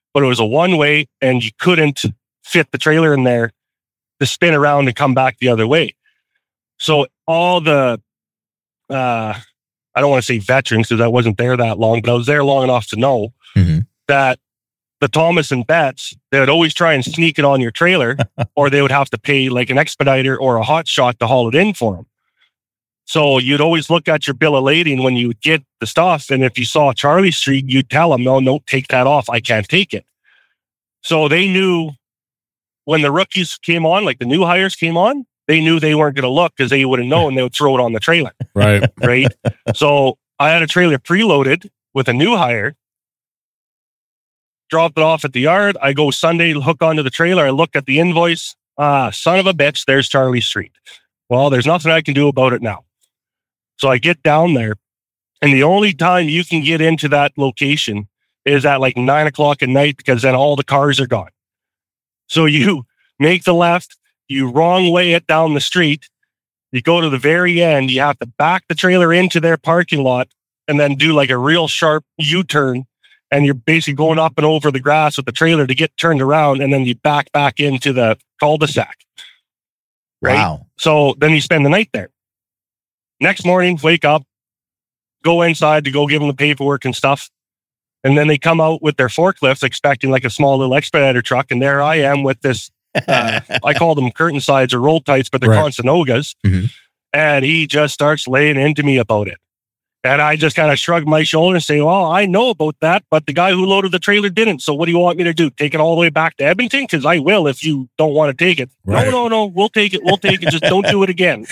but it was a one-way, and you couldn't fit the trailer in there to spin around and come back the other way. So all the, I don't want to say veterans because I wasn't there that long, but I was there long enough to know that the Thomas and Betts, they would always try and sneak it on your trailer, or they would have to pay like an expediter or a hot shot to haul it in for them. So you'd always look at your bill of lading when you would get the stuff. And if you saw Charlie Street, you'd tell them, no, take that off. I can't take it. So they knew when the rookies came on, like the new hires came on, they knew they weren't going to look because they would have known they would throw it on the trailer. Right. Right. So I had a trailer preloaded with a new hire, dropped it off at the yard. I go Sunday, hook onto the trailer. I look at the invoice. Son of a bitch, there's Charlie Street. Well, there's nothing I can do about it now. So I get down there, and the only time you can get into that location is at like 9 o'clock at night, because then all the cars are gone. So you make the left, you wrong way it down the street. You go to the very end, you have to back the trailer into their parking lot and then do like a real sharp U-turn. And you're basically going up and over the grass with the trailer to get turned around. And then you back into the cul-de-sac. Right. Wow. So then you spend the night there. Next morning, wake up, go inside to go give them the paperwork and stuff. And then they come out with their forklifts expecting like a small little expediter truck. And there I am with this, I call them curtain sides or roll tights, but they're Consonogas. And he just starts laying into me about it. And I just kind of shrug my shoulder and say, well, I know about that, but the guy who loaded the trailer didn't. So what do you want me to do? Take it all the way back to Edmonton? Because I will if you don't want to take it. Right. No. We'll take it. Just don't do it again.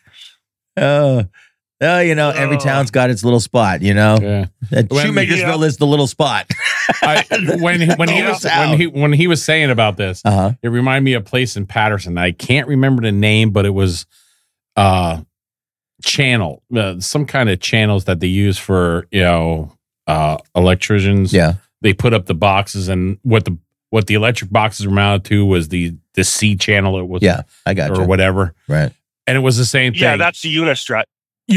Every town's got its little spot, Yeah. Shoemakersville is the little spot. When he was saying about this, it reminded me of a place in Patterson. I can't remember the name, but it was channel, some kind of channels that they use for electricians. Yeah, they put up the boxes, and what the electric boxes were mounted to was the C channel. It was I got or whatever, right? And it was the same thing. Yeah, that's the Unistrut.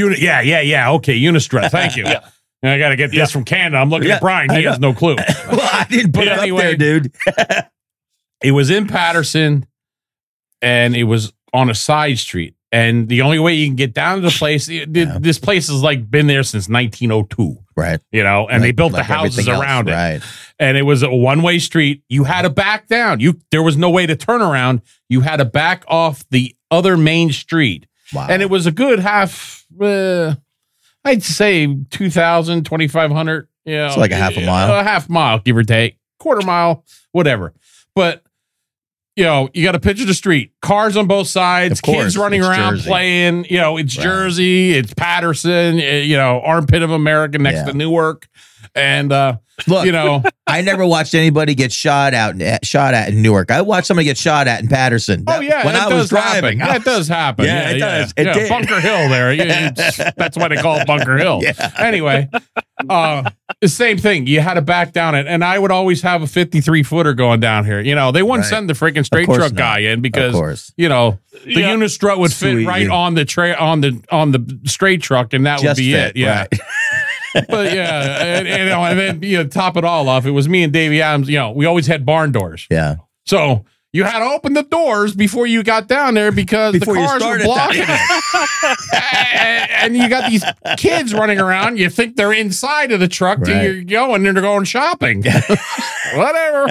Okay, Unistrut. Thank you. Yeah. I got to get this from Canada. I'm looking at Brian. He has no clue. Well, I didn't put it up there, dude. It was in Patterson, and it was on a side street. And the only way you can get down to the place, this place has like been there since 1902. Right. And they built the houses around it. Right. And it was a one-way street. You had to back down. There was no way to turn around. You had to back off the other main street. Wow. And it was a good half, I'd say 2,000, 2,500. It's like a half a mile. A half mile, give or take. Quarter mile, whatever. But you got to picture the street, cars on both sides, kids running around Jersey. Playing, it's Jersey, it's Patterson, armpit of America next to Newark. And, look, I never watched anybody get shot at in Newark. I watched somebody get shot at in Patterson. When I was driving. That does happen. Yeah, it does. It did. Bunker Hill there. That's why they call it Bunker Hill. Yeah. Anyway, the same thing. You had to back down it. And I would always have a 53-footer going down here. They wouldn't send the freaking straight truck guy in because, the Unistrut would fit right on the straight truck, and that would be it. Yeah. Right. But and then top it all off, it was me and Davey Adams. We always had barn doors. Yeah. So you had to open the doors before you got down there because the cars were blocking it. And you got these kids running around. You think they're inside of the truck till you're going and they're going shopping. Whatever.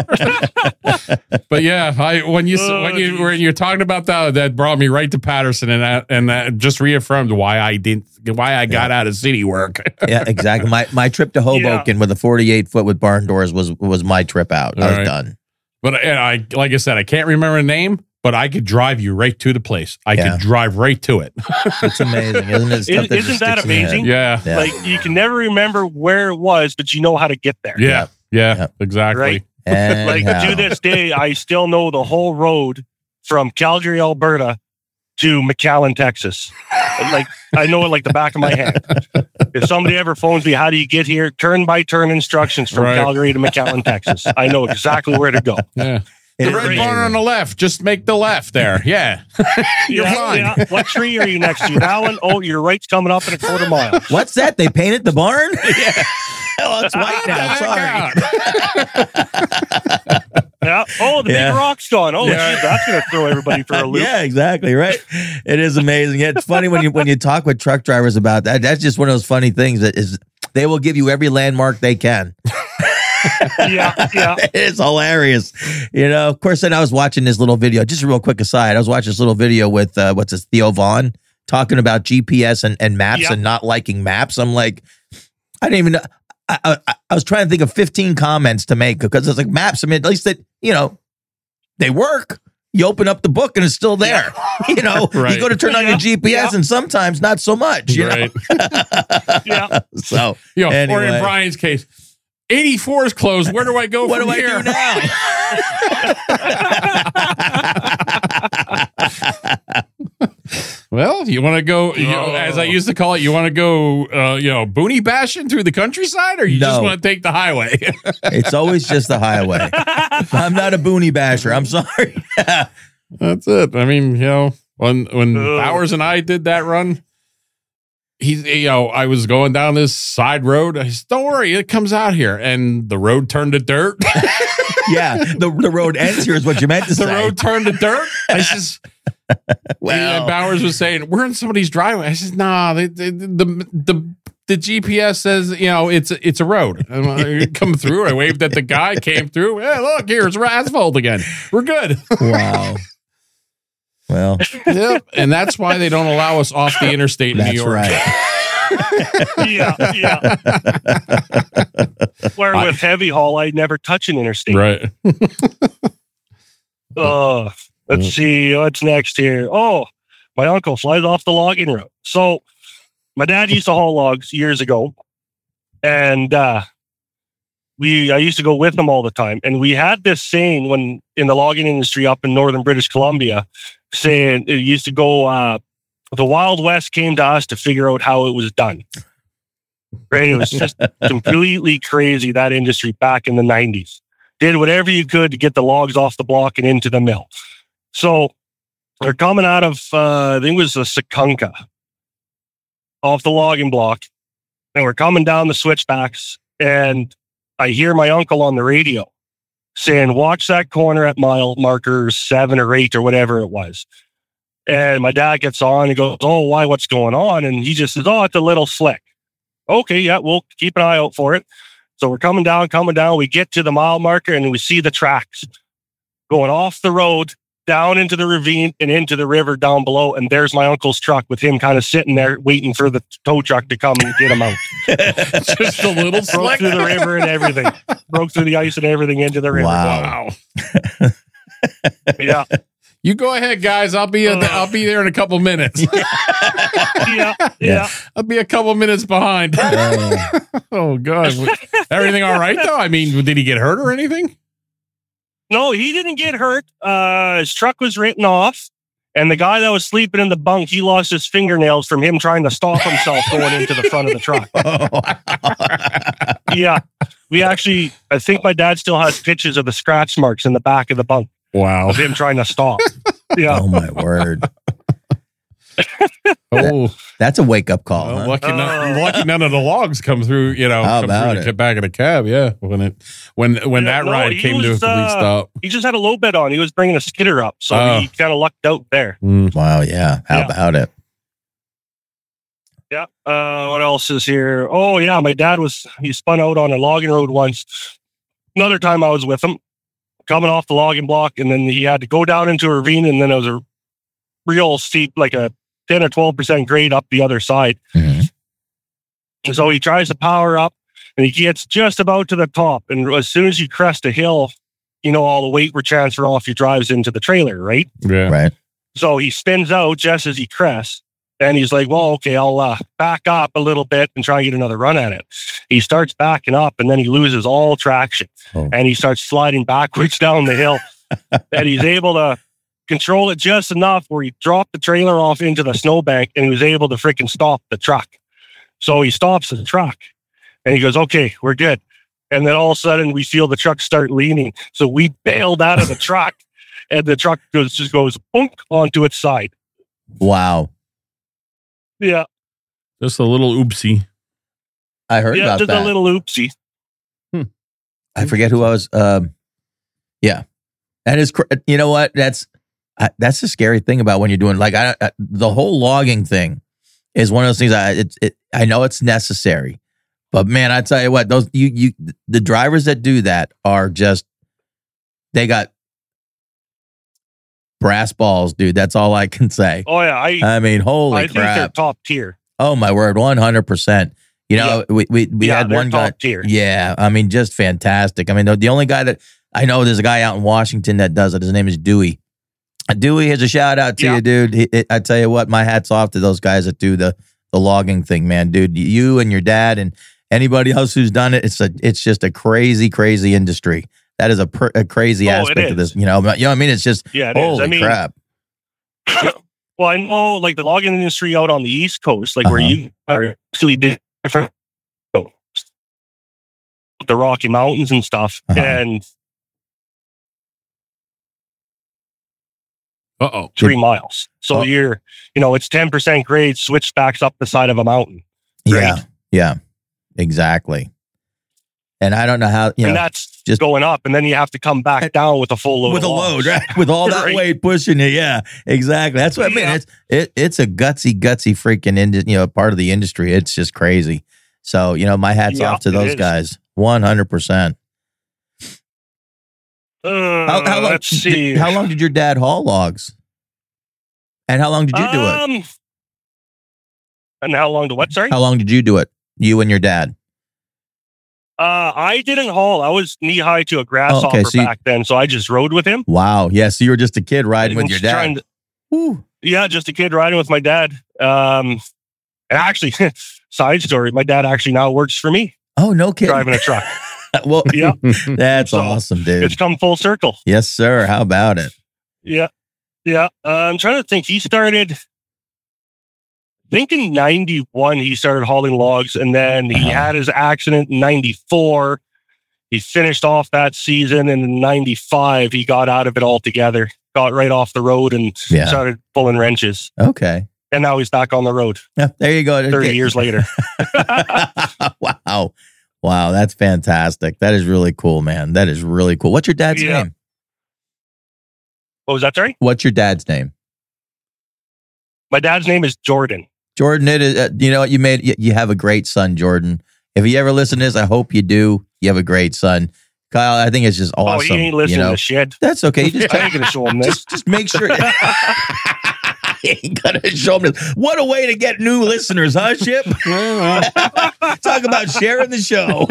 But when you're talking about that brought me right to Patterson, and that just reaffirmed why I got out of city work. Yeah, exactly. My trip to Hoboken with a 48-foot with barn doors was my trip out. I was done. But like I said, I can't remember a name, but I could drive you right to the place. I could drive right to it. It's amazing, isn't it? Isn't that amazing? Yeah. Like you can never remember where it was, but you know how to get there. Yeah, exactly. Right? To this day, I still know the whole road from Calgary, Alberta to McAllen, Texas. Like I know it like the back of my hand. If somebody ever phones me, how do you get here? Turn by turn instructions from Calgary to McAllen, Texas. I know exactly where to go. Yeah. The red barn on the left. Just make the left there. Yeah. You're fine. Yeah. What tree are you next to? That one? Oh, your right's coming up in a quarter mile. What's that? They painted the barn? Oh, it's white now. Sorry. Yeah. Oh, the Yeah. big rock's gone. Oh, Yeah. geez, that's going to throw everybody for a loop. Yeah, exactly. Right. It is amazing. Yeah, it's funny when you talk with truck drivers about that. That's just one of those funny things that is they will give you every landmark they can. Yeah. It's hilarious. Of course, then I was watching this little video, just a real quick aside. I was watching this little video with Theo Vaughn talking about GPS and maps Yeah. and not liking maps. I'm like, I didn't even know. I was trying to think of 15 comments to make because it's like maps. I mean, at least that, they work. You open up the book and it's still there. You Right. go to turn on your GPS and sometimes not so much, you know? Yeah. So, Or in anyway. Brian's case, 84 is closed. Where do I go What from do I here? do now? Well, you want to go, as I used to call it, you want to go, boonie bashing through the countryside, or you just No. want to take the highway? It's always just the highway. I'm not a boonie basher. I'm sorry. That's it. I mean, when Bowers and I did that run, I was going down this side road. I said, don't worry, it comes out here. And the road turned to dirt. Yeah, the road ends here is what you meant to The say. road turned to dirt. I says, and Bowers was saying, we're in somebody's driveway. I says, nah, the GPS says, it's a road. I come through. I waved at the guy, came through. Hey, look, here's asphalt again. We're good. Wow. Well, Yep. And that's why they don't allow us off the interstate in New that's York. right. Yeah. Where with heavy haul, I never touch an interstate. Right. Let's see what's next here. Oh, my uncle flies off the logging road. So my dad used to haul logs years ago, and I used to go with him all the time. And we had this saying when in the logging industry up in northern British Columbia, saying it used to go, the Wild West came to us to figure out how it was done. Right? It was just completely crazy, that industry back in the 90s. Did whatever you could to get the logs off the block and into the mill. So they're coming out of, I think it was a Secunca, off the logging block. And we're coming down the switchbacks. And I hear my uncle on the radio saying, watch that corner at mile marker 7 or 8 or whatever it was. And my dad gets on and goes, oh, why? What's going on? And he just says, oh, it's a little slick. Okay, yeah, we'll keep an eye out for it. So we're coming down. We get to the mile marker and we see the tracks going off the road, down into the ravine and into the river down below. And there's my uncle's truck with him kind of sitting there waiting for the tow truck to come and get him out. Just a little Broke slick. through the river and everything. Broke through the ice and everything into the river. Wow. Yeah. You go ahead, guys. I'll be there in a couple minutes. Yeah. I'll be a couple minutes behind. Oh God. Everything all right though? I mean, did he get hurt or anything? No, he didn't get hurt. His truck was written off. And the guy that was sleeping in the bunk, he lost his fingernails from him trying to stop himself going into the front of the truck. Yeah. We actually, I think my dad still has pictures of the scratch marks in the back of the bunk Wow. of him trying to stop. Yeah. Oh my word. Oh, That's a wake up call. well, Huh? lucky none of the logs come through. How come about through the it? back of the cab. Yeah, when that no, ride he came to a was, complete stop. He just had a low bed on. He was bringing a skidder up. So Oh. he kind of lucked out there. Wow. Yeah. How Yeah. about it? Yeah. What else is here? Oh, yeah. My dad he spun out on a logging road once. Another time I was with him, coming off the logging block, and then he had to go down into a ravine, and then it was a real steep, like a 10 or 12% grade up the other side. Mhm. And so he tries to power up, and he gets just about to the top. And as soon as you crest a hill, all the weight will transfer off your drives into the trailer, right? Yeah. Right. So he spins out just as he crests. And he's like, well, okay, I'll back up a little bit and try and get another run at it. He starts backing up and then he loses all traction. Oh. And he starts sliding backwards down the hill. And he's able to control it just enough where he dropped the trailer off into the snowbank and he was able to freaking stop the truck. So he stops the truck and he goes, okay, we're good. And then all of a sudden we feel the truck start leaning. So we bailed out of the truck and the truck just goes boonk onto its side. Wow. Yeah. Just a little oopsie. I heard Yeah, about just that. a little oopsie. I forget who I was. Yeah, that is. You know what? That's the scary thing about when you're doing like the whole logging thing is one of those things. I know it's necessary, but man, I tell you what, those the drivers that do that are just they got brass balls, dude. That's all I can say. Oh yeah, I mean, holy I think they're crap! top tier. Oh my word, 100%. You know, we had they're one guy. top tier. Yeah, I mean, just fantastic. I mean, the only guy that I know, there's a guy out in Washington that does it. His name is Dewey. Dewey, here's a shout out to you, dude. I tell you what, my hat's off to those guys that do the logging thing, man, dude. You and your dad and anybody else who's done it, it's just a crazy, crazy industry. That is a crazy aspect of this. You know what I mean? It's just holy crap. Well, I know, like the logging industry out on the East Coast, like where you are actually different, the Rocky Mountains and stuff, and 3 miles. So you're, it's 10% grade, switchbacks up the side of a mountain. Right? Yeah, exactly. And I don't know how, and that's just going up, and then you have to come back down with a full load. With a load, right? With all that weight pushing you. Yeah, exactly. That's what I mean. It's a gutsy freaking part of the industry. It's just crazy. So, my hat's off to those guys. 100%. Let's see. How long did your dad haul logs? And how long did you do it? And how long to what? Sorry? How long did you do it? You and your dad? I didn't haul. I was knee high to a grasshopper back then, so I just rode with him. Wow. Yeah. So you were just a kid riding with your dad. Yeah, just a kid riding with my dad. And actually, side story, my dad actually now works for me. Oh, no kidding. Driving a truck. Well, yeah. That's awesome, dude. It's come full circle. Yes, sir. How about it? Yeah. Yeah. I'm trying to think. He started, I think in 91, he started hauling logs, and then he had his accident in 94. He finished off that season, and in 95, he got out of it altogether, got right off the road and started pulling wrenches. Okay. And now he's back on the road. Yeah, there you go. 30 years later. Wow. Wow, that's fantastic. That is really cool, man. That is really cool. What's your dad's name? What was that, sorry? What's your dad's name? My dad's name is Jordan. Jordan, it is. You know what? You have a great son, Jordan. If you ever listen to this, I hope you do. You have a great son, Kyle. I think it's just awesome. Oh, he ain't listening to shit. That's okay. You just I ain't gonna show him this. Just make sure. Ain't gonna show him this. What a way to get new listeners, huh, Chip? Talk about sharing the show.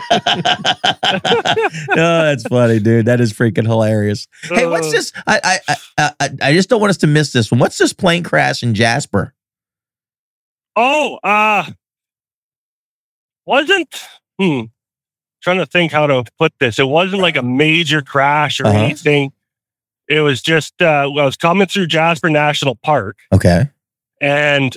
Oh, that's funny, dude. That is freaking hilarious. Hey, what's this? I just don't want us to miss this one. What's this plane crash in Jasper? Wasn't trying to think how to put this. It wasn't like a major crash or anything. It was just I was coming through Jasper National Park. Okay. And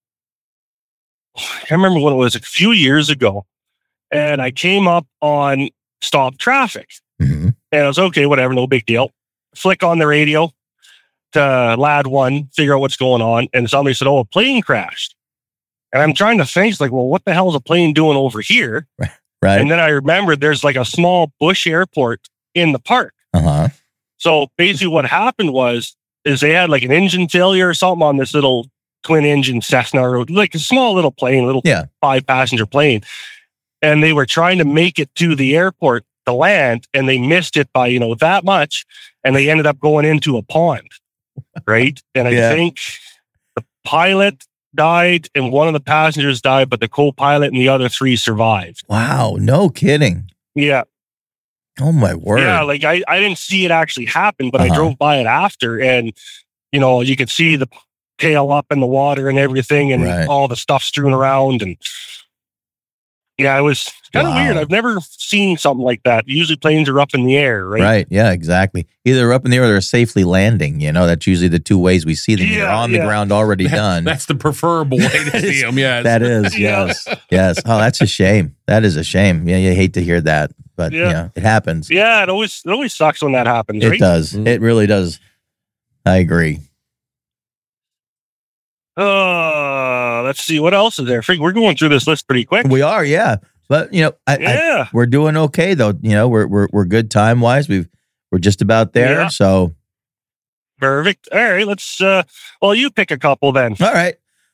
I can't remember when it was, a few years ago. And I came up on stop traffic. Mm-hmm. And I was okay, whatever, no big deal. Flick on the radio to Lad 1, figure out what's going on. And somebody said, a plane crashed. And I'm trying to think, like, well, what the hell is a plane doing over here? Right. And then I remembered there's like a small bush airport in the park. Uh-huh. So basically what happened is they had like an engine failure or something on this little twin engine Cessna, or like a small little plane, 5-passenger plane. And they were trying to make it to the airport to land, and they missed it by, that much. And they ended up going into a pond. Right. And I think the pilot died and one of the passengers died, but the co-pilot and the other 3 survived. Wow. No kidding. Yeah. Oh my word. Yeah, like I didn't see it actually happen, but I drove by it after, and you could see the tail up in the water and everything, and all the stuff strewn around, and it was kind of weird. I've never seen something like that. Usually planes are up in the air, right? Right. Yeah, exactly. Either up in the air or they're safely landing. That's usually the 2 ways we see them. They're on the ground already done. That's the preferable way to see them. Yeah, that is. Yes. Yes. Oh, that's a shame. That is a shame. Yeah, you hate to hear that. But it happens. Yeah, it always sucks when that happens. It does. It really does. I agree. Let's see what else is there. We're going through this list pretty quick. We are, yeah. But we're doing okay though. We're good time wise. We're just about there. Yeah. So perfect. All right, let's. Well, you pick a couple then. All right.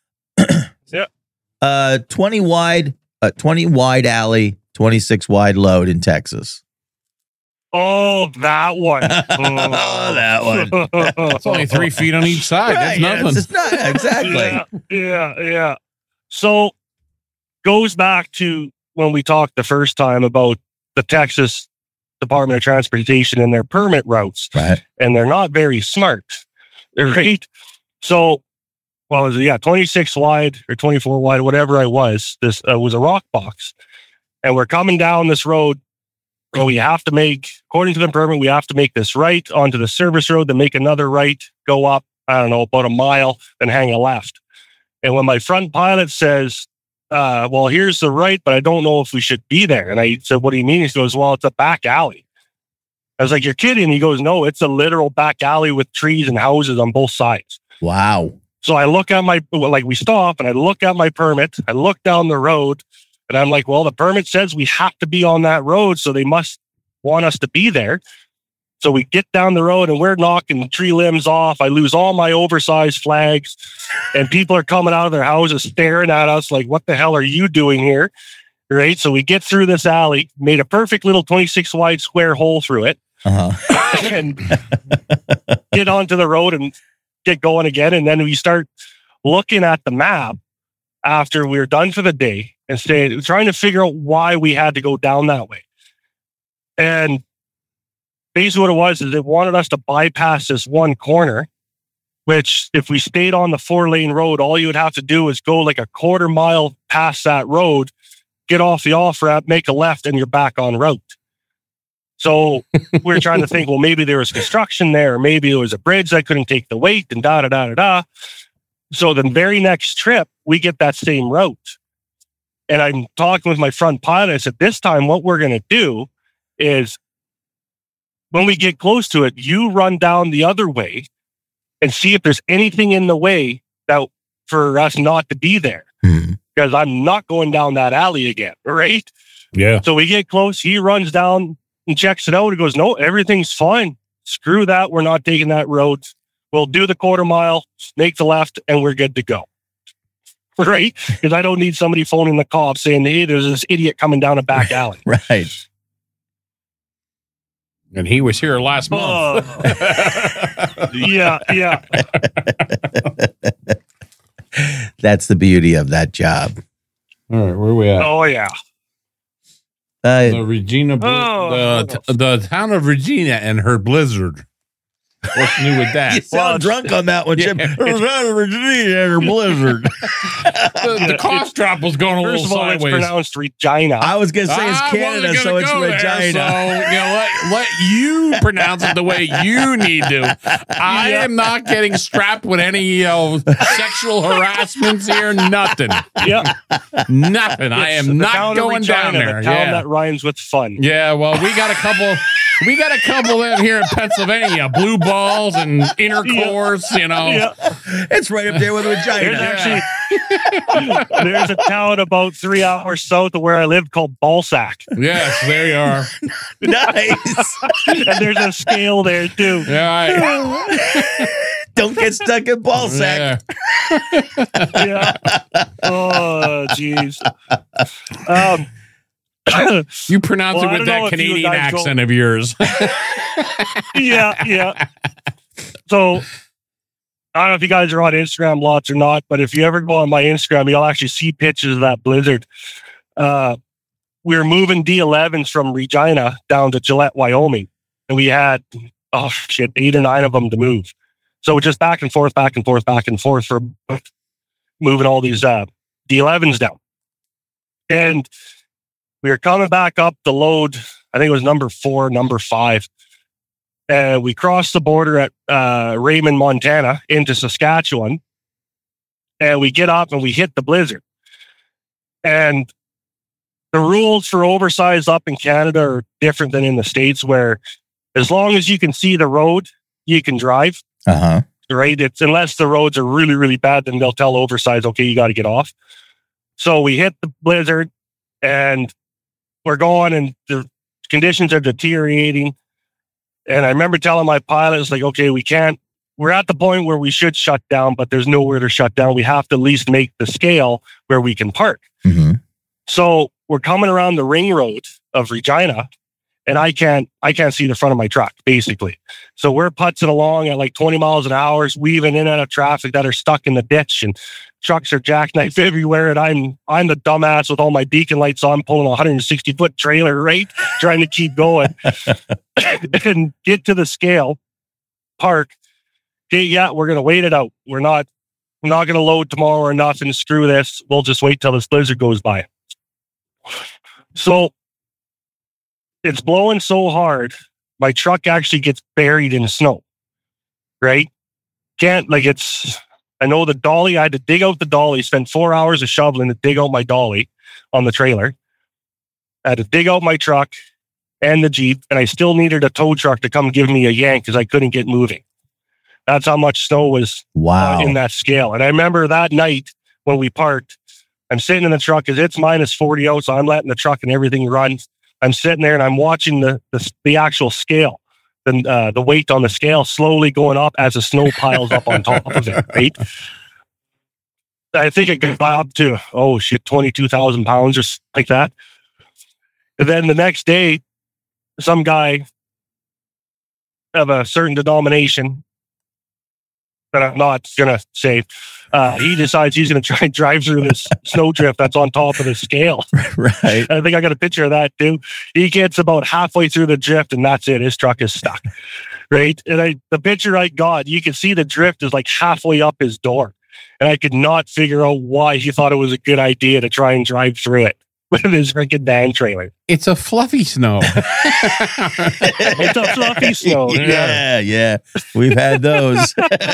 Yeah. 20 wide alley, 26 wide load in Texas. Oh, that one. Oh, that one. It's only 3 feet on each side. That's nothing. It's not exactly. Yeah. So goes back to when we talked the first time about the Texas Department of Transportation and their permit routes. Right. And they're not very smart. Right. So, 26 wide or 24 wide, whatever I was. This was a rock box. And we're coming down this road. And we have to make, according to the permit, we have to make this right onto the service road, then make another right, go up, I don't know, about a mile, then hang a left. And when my front pilot says, well, here's the right, but I don't know if we should be there. And I said, what do you mean? He goes, well, it's a back alley. I was like, you're kidding. He goes, no, it's a literal back alley with trees and houses on both sides. Wow. So I look at we stop and I look at my permit. I look down the road and I'm like, well, the permit says we have to be on that road. So they must want us to be there. So we get down the road and we're knocking tree limbs off. I lose all my oversized flags and people are coming out of their houses staring at us like, what the hell are you doing here? Right. So we get through this alley, made a perfect little 26 wide square hole through it and get onto the road and get going again. And then we start looking at the map after we're done for the day and trying to figure out why we had to go down that way. And basically what it was is they wanted us to bypass this one corner, which if we stayed on the 4-lane road, all you would have to do is go like a quarter mile past that road, get off the off-ramp, make a left, and you're back on route. So we're trying to think, well, maybe there was construction there, or maybe it was a bridge that couldn't take the weight, and da-da-da-da-da. So the very next trip, we get that same route. And I'm talking with my front pilot. I said, this time what we're going to do is when we get close to it, you run down the other way and see if there's anything in the way that for us not to be there. Because I'm not going down that alley again. Right. Yeah. So we get close. He runs down and checks it out. He goes, no, everything's fine. Screw that. We're not taking that road. We'll do the quarter mile, make the left, and we're good to go. Right? Because I don't need somebody phoning the cops saying, hey, there's this idiot coming down a back alley. Right. And he was here last month. Yeah. That's the beauty of that job. All right, where are we at? Oh, yeah. The Regina, the town of Regina and her blizzard. What's new with that? You sound drunk on that one, Jim. Regina and her blizzard. The cough drop was going a little First of all, sideways. It's pronounced Regina. I was going to say it's Canada, so it's Regina. So, let you pronounce it the way you need to. I am not getting strapped with any sexual harassments here. Nothing. Yeah. Nothing. I am not going down there. The town that rhymes with fun. Yeah, well, we got a couple. We got a couple in here in Pennsylvania, blue balls and intercourse, Yeah. It's right up there with Regina. There's a town about 3 hours south of where I live called Balsac. Yes, there you are. Nice. And there's a scale there too. Yeah. Don't get stuck in Balsac. Yeah. Oh, jeez. You pronounce it with that Canadian accent of yours. Yeah. So I don't know if you guys are on Instagram lots or not, but if you ever go on my Instagram, you'll actually see pictures of that blizzard. We were moving D11s from Regina down to Gillette, Wyoming, and we had 8 or 9 of them to move. So just back and forth for moving all these D11s down. And we were coming back up the load. I think it was number 4, number 5. And we crossed the border at Raymond, Montana into Saskatchewan. And we get up and we hit the blizzard. And the rules for oversized up in Canada are different than in the States, where as long as you can see the road, you can drive. right? It's unless the roads are really, really bad, then they'll tell oversize, okay, you got to get off. So we hit the blizzard and we're going and the conditions are deteriorating. And I remember telling my pilots, like, okay, we're at the point where we should shut down, but there's nowhere to shut down. We have to at least make the scale where we can park. Mm-hmm. So we're coming around the ring road of Regina, and I can't see the front of my truck, basically. So we're putzing along at like 20 miles an hour, weaving in and out of traffic that are stuck in the ditch, and trucks are jackknife everywhere. And I'm the dumbass with all my beacon lights on, pulling a 160-foot trailer, right? Trying to keep going and get to the scale, park. Okay, yeah, we're going to wait it out. We're not going to load tomorrow or nothing. Screw this. We'll just wait till this blizzard goes by. So it's blowing so hard, my truck actually gets buried in snow, right? I know the dolly, I had to dig out the dolly, spent 4 hours of shoveling to dig out my dolly on the trailer. I had to dig out my truck and the Jeep, and I still needed a tow truck to come give me a yank because I couldn't get moving. That's how much snow was in that scale. And I remember that night when we parked, I'm sitting in the truck because it's minus 40 out, so I'm letting the truck and everything run. I'm sitting there and I'm watching the actual scale, the weight on the scale slowly going up as the snow piles up on top of it, right? I think it got up to, 22,000 pounds or something like that. And then the next day, some guy of a certain denomination that I'm not going to say, he decides he's going to try and drive through this snowdrift that's on top of the scale. Right. I think I got a picture of that too. He gets about halfway through the drift and that's it. His truck is stuck. Right. And the picture I got, you can see the drift is like halfway up his door. And I could not figure out why he thought it was a good idea to try and drive through it with his freaking van trailer. It's a fluffy snow. It's a fluffy snow. Yeah. We've had those.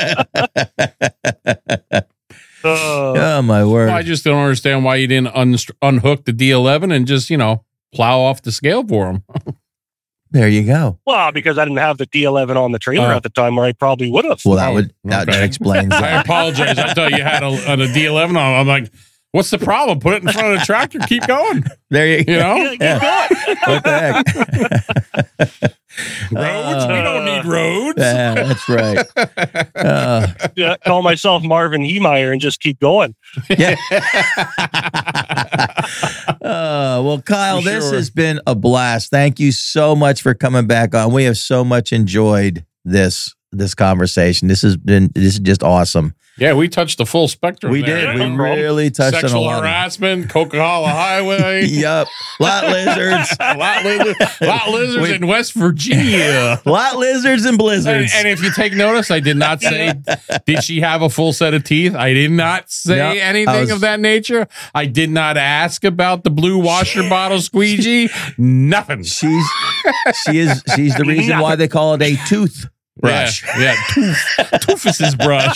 Oh, my word. Well, I just don't understand why you didn't unhook the D11 and just, plow off the scale for him. There you go. Well, because I didn't have the D11 on the trailer at the time, or I probably would have. Well, that explains that. I apologize. I thought you had a D11 on. I'm like, what's the problem? Put it in front of the tractor. Keep going. There you go. Yeah. What the heck? Roads? We don't need roads. Yeah, that's right. Call myself Marvin Heemeyer and just keep going. Yeah. Well, Kyle, this has been a blast. Thank you so much for coming back on. We have so much enjoyed this conversation. This is just awesome. Yeah, we touched the full spectrum. We did. We really touched on a lot. Sexual harassment, Coca-Cola Highway. Yep. Lot lizards. lot lizards in West Virginia. Lot lizards and blizzards. And if you take notice, I did not say, did she have a full set of teeth? I did not say anything of that nature. I did not ask about the blue washer bottle squeegee. Nothing. She's the reason why they call it a tooth brush. Yeah. Toofus's brush.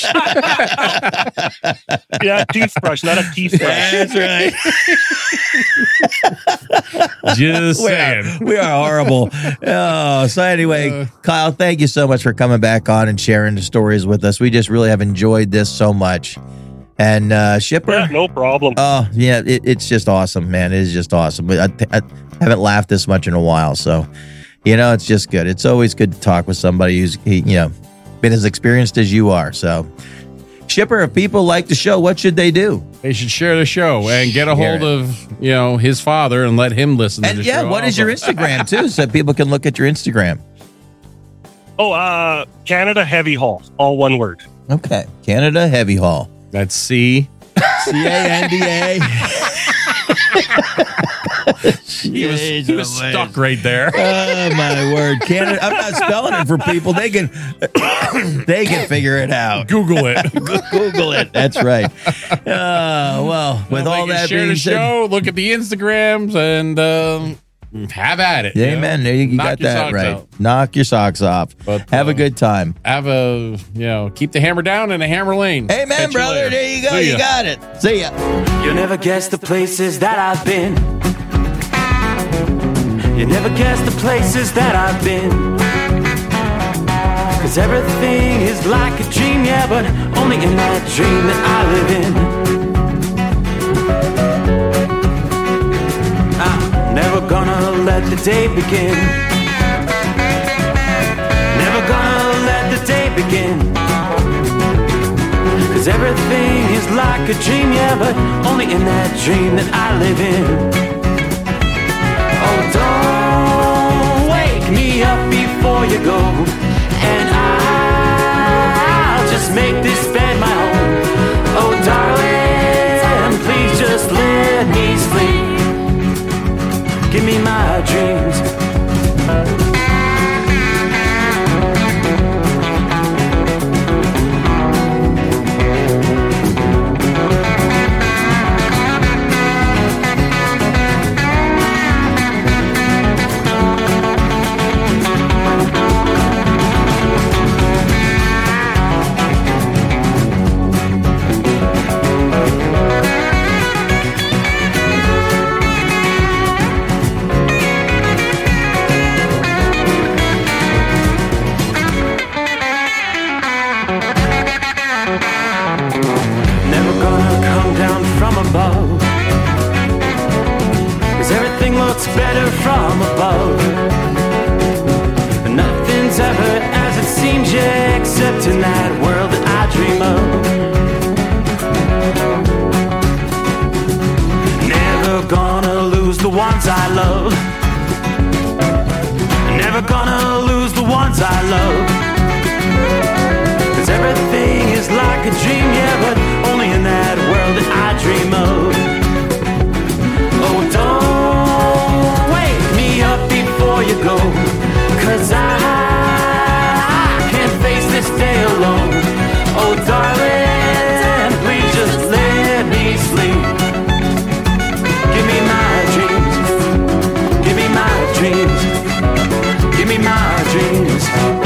Yeah, toothbrush, not a teeth brush. That's right. Just saying. We are horrible. So anyway, Kyle, thank you so much for coming back on and sharing the stories with us. We just really have enjoyed this so much. And Shipper? Yeah, no problem. Oh, yeah, it's just awesome, man. It is just awesome. I haven't laughed this much in a while, so... it's just good. It's always good to talk with somebody who's, been as experienced as you are. So, Shipper, if people like the show, what should they do? They should share the show and get a hold of, his father and let him listen to the show. And what is your Instagram, too, so people can look at your Instagram? Canada Heavy Haul, all one word. Okay, Canada Heavy Haul. That's C-A-N-D-A. He was stuck right there. Oh my word, Canada! I'm not spelling it for people. They can figure it out. Google it. Google it. That's right. Well, with all that share being the said, show, look at the Instagrams and have at it. Yeah, man. You got that right. Out. Knock your socks off. But, have a good time. Keep the hammer down and the hammer lane. Amen, brother. There you go. You got it. See ya. You'll never guess the places that I've been. You never guess the places that I've been. 'Cause everything is like a dream, yeah, but only in that dream that I live in. I'm never gonna let the day begin. Never gonna let the day begin. 'Cause everything is like a dream, yeah, but only in that dream that I live in. Oh, don't wake me up before you go, and I'll just make this bed my home. Oh, darling, please just let me sleep. Give me my dreams. Better from above. Nothing's ever as it seems, yeah, except in that world that I dream of. Never gonna lose the ones I love. Never gonna lose the ones I love. 'Cause everything is like a dream, yeah, but only in that world that I dream of. Oh, don't wake me up before you go, 'cause I can't face this day alone. Oh, darling, please just let me sleep. Give me my dreams. Give me my dreams. Give me my dreams.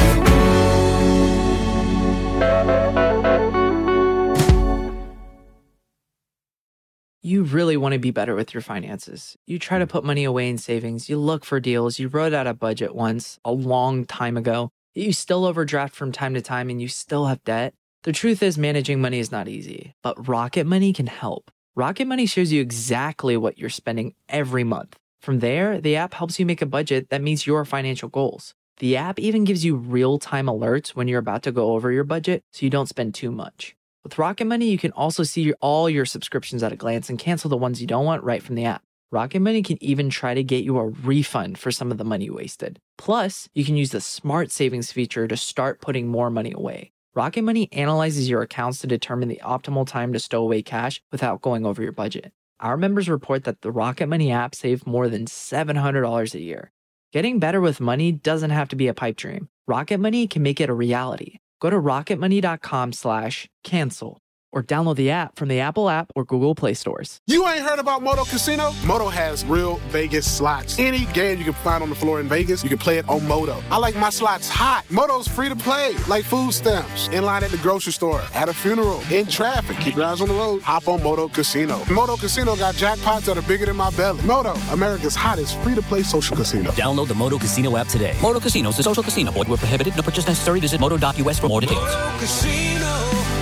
You really want to be better with your finances. You try to put money away in savings, you look for deals, you wrote out a budget once, a long time ago, you still overdraft from time to time and you still have debt. The truth is, managing money is not easy, but Rocket Money can help. Rocket Money shows you exactly what you're spending every month. From there, the app helps you make a budget that meets your financial goals. The app even gives you real-time alerts when you're about to go over your budget so you don't spend too much. With Rocket Money, you can also see all your subscriptions at a glance and cancel the ones you don't want right from the app. Rocket Money can even try to get you a refund for some of the money wasted. Plus, you can use the Smart Savings feature to start putting more money away. Rocket Money analyzes your accounts to determine the optimal time to stow away cash without going over your budget. Our members report that the Rocket Money app saved more than $700 a year. Getting better with money doesn't have to be a pipe dream. Rocket Money can make it a reality. Go to rocketmoney.com/cancel or download the app from the Apple app or Google Play stores. You ain't heard about Moto Casino? Moto has real Vegas slots. Any game you can find on the floor in Vegas, you can play it on Moto. I like my slots hot. Moto's free to play, like food stamps. In line at the grocery store, at a funeral, in traffic. Keep your eyes on the road. Hop on Moto Casino. Moto Casino got jackpots that are bigger than my belly. Moto, America's hottest free-to-play social casino. Download the Moto Casino app today. Moto Casino is a social casino. Void where prohibited. No purchase necessary. Visit moto.us for more details. Moto Casino.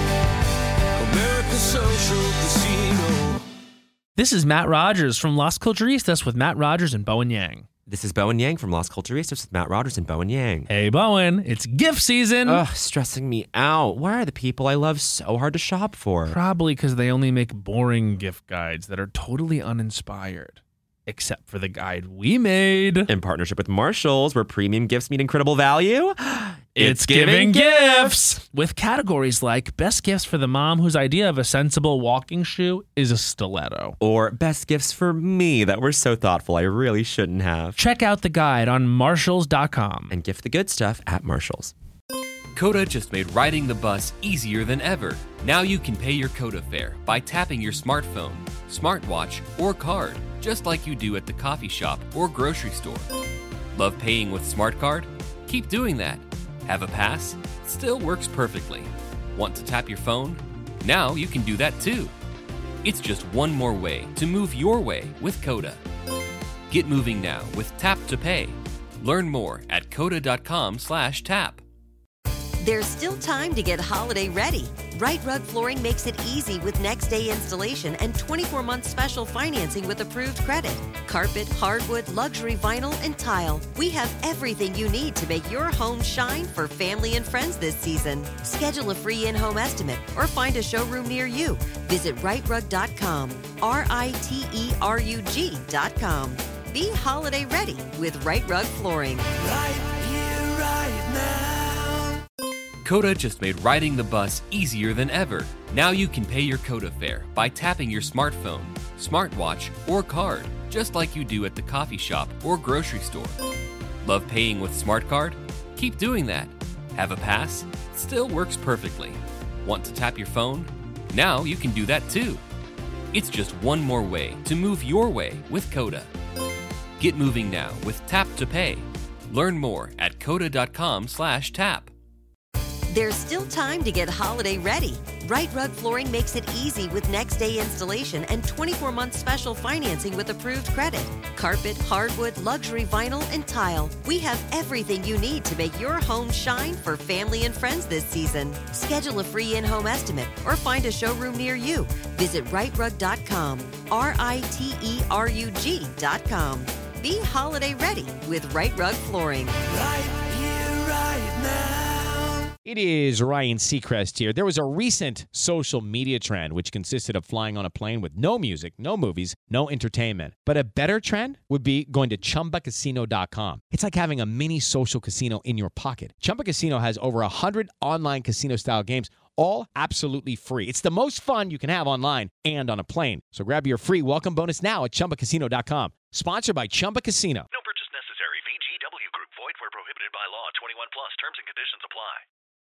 America's social casino. This is Matt Rogers from Las Culturistas with Matt Rogers and Bowen Yang. This is Bowen Yang from Las Culturistas with Matt Rogers and Bowen Yang. Hey, Bowen, it's gift season. Ugh, stressing me out. Why are the people I love so hard to shop for? Probably because they only make boring gift guides that are totally uninspired. Except for the guide we made. In partnership with Marshalls, where premium gifts meet incredible value. It's giving gifts! With categories like best gifts for the mom whose idea of a sensible walking shoe is a stiletto. Or best gifts for me that were so thoughtful I really shouldn't have. Check out the guide on Marshalls.com. And gift the good stuff at Marshalls. Coda just made riding the bus easier than ever. Now you can pay your Coda fare by tapping your smartphone, smartwatch, or card, just like you do at the coffee shop or grocery store. Love paying with SmartCard? Keep doing that. Have a pass? Still works perfectly. Want to tap your phone? Now you can do that too. It's just one more way to move your way with Coda. Get moving now with Tap to Pay. Learn more at coda.com/tap. There's still time to get holiday ready. Right Rug Flooring makes it easy with next day installation and 24-month special financing with approved credit. Carpet, hardwood, luxury vinyl, and tile. We have everything you need to make your home shine for family and friends this season. Schedule a free in-home estimate or find a showroom near you. Visit rightrug.com. RITERUG.com. Be holiday ready with Right Rug Flooring. Right here, right now. Coda just made riding the bus easier than ever. Now you can pay your Coda fare by tapping your smartphone, smartwatch, or card, just like you do at the coffee shop or grocery store. Love paying with Smart Card? Keep doing that. Have a pass? Still works perfectly. Want to tap your phone? Now you can do that too. It's just one more way to move your way with Coda. Get moving now with Tap to Pay. Learn more at coda.com/tap. There's still time to get holiday ready. Right Rug Flooring makes it easy with next day installation and 24-month special financing with approved credit. Carpet, hardwood, luxury vinyl, and tile. We have everything you need to make your home shine for family and friends this season. Schedule a free in-home estimate or find a showroom near you. Visit rightrug.com. RITERUG.com. Be holiday ready with Right Rug Flooring. Right here, right now. It is Ryan Seacrest here. There was a recent social media trend which consisted of flying on a plane with no music, no movies, no entertainment. But a better trend would be going to ChumbaCasino.com. It's like having a mini social casino in your pocket. Chumba Casino has over 100 online casino-style games, all absolutely free. It's the most fun you can have online and on a plane. So grab your free welcome bonus now at ChumbaCasino.com. Sponsored by Chumba Casino. No